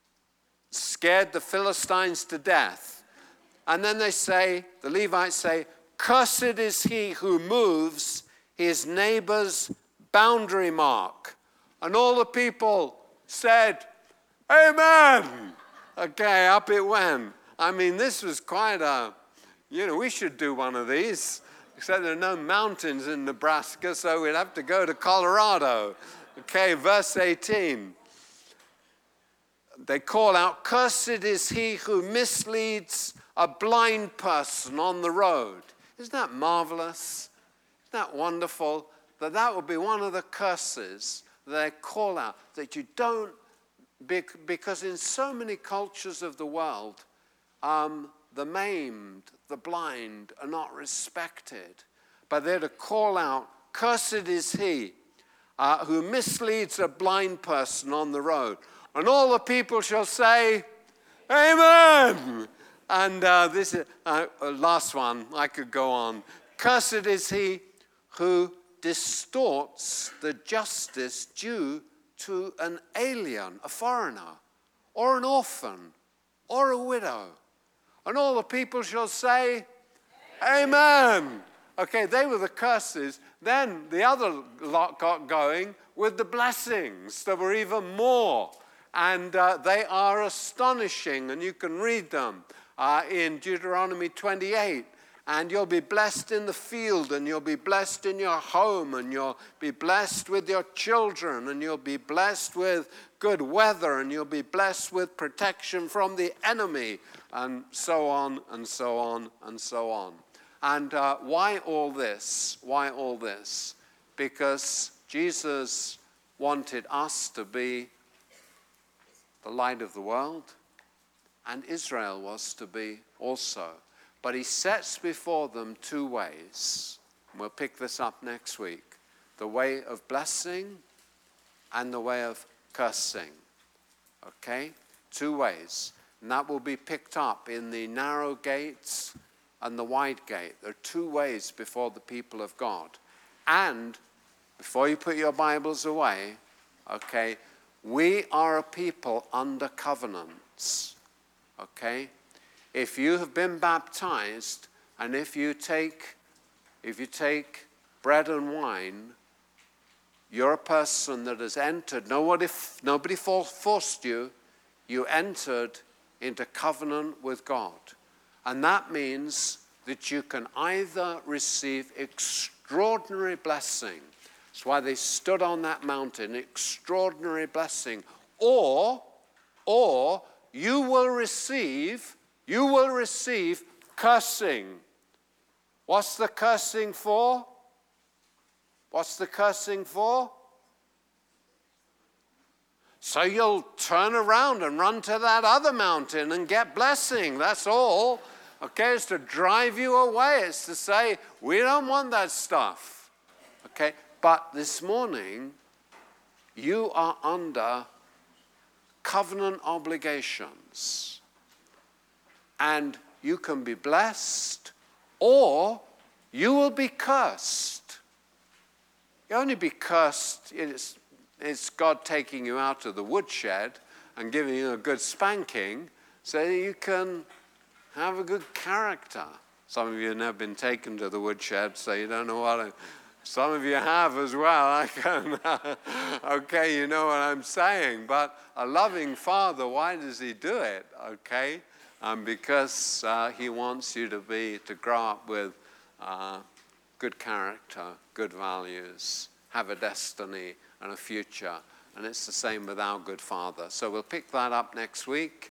scared the Philistines to death. And then they say, the Levites say, "Cursed is he who moves his neighbor's boundary mark." And all the people said, "Amen." Okay, up it went. I mean, this was quite a, you know, we should do one of these. Except there are no mountains in Nebraska, so we'd have to go to Colorado. Okay, verse eighteen. They call out, "Cursed is he who misleads a blind person on the road." Isn't that marvelous? Isn't that wonderful? That that would be one of the curses that they call out, that you don't, because in so many cultures of the world, um, the maimed, the blind are not respected. But they're to call out, "Cursed is he uh, who misleads a blind person on the road." And all the people shall say, "Amen." And uh, this is, uh, last one, I could go on. "Cursed is he who distorts the justice due to an alien, a foreigner, or an orphan, or a widow." And all the people shall say, "Amen." Okay, they were the curses. Then the other lot got going with the blessings. There were even more. And uh, they are astonishing, and you can read them uh, in Deuteronomy twenty-eight. And you'll be blessed in the field, and you'll be blessed in your home, and you'll be blessed with your children, and you'll be blessed with good weather, and you'll be blessed with protection from the enemy, and so on, and so on, and so on. And uh, why all this? Why all this? Because Jesus wanted us to be the light of the world, and Israel was to be also. But he sets before them two ways. We'll pick this up next week. The way of blessing and the way of cursing. Okay? Two ways. And that will be picked up in the narrow gates and the wide gate. There are two ways before the people of God. And before you put your Bibles away, okay, we are a people under covenants. Okay? If you have been baptized, and if you take, if you take bread and wine, you're a person that has entered. Nobody, nobody forced you. You entered into covenant with God. And that means that you can either receive extraordinary blessing. That's why they stood on that mountain, extraordinary blessing. Or, or you will receive You will receive cursing. What's the cursing for? What's the cursing for? So you'll turn around and run to that other mountain and get blessing. That's all. Okay, it's to drive you away. It's to say, we don't want that stuff. Okay, but this morning, you are under covenant obligations. And you can be blessed, or you will be cursed. You'll only be cursed, it's, it's God taking you out of the woodshed and giving you a good spanking so that you can have a good character. Some of you have never been taken to the woodshed, so you don't know what I, some of you have as well. I can, okay, you know what I'm saying. But a loving father, why does he do it? Okay, um, because uh, he wants you to be, to grow up with uh, good character, good values, have a destiny and a future. And it's the same with our good Father. So we'll pick that up next week.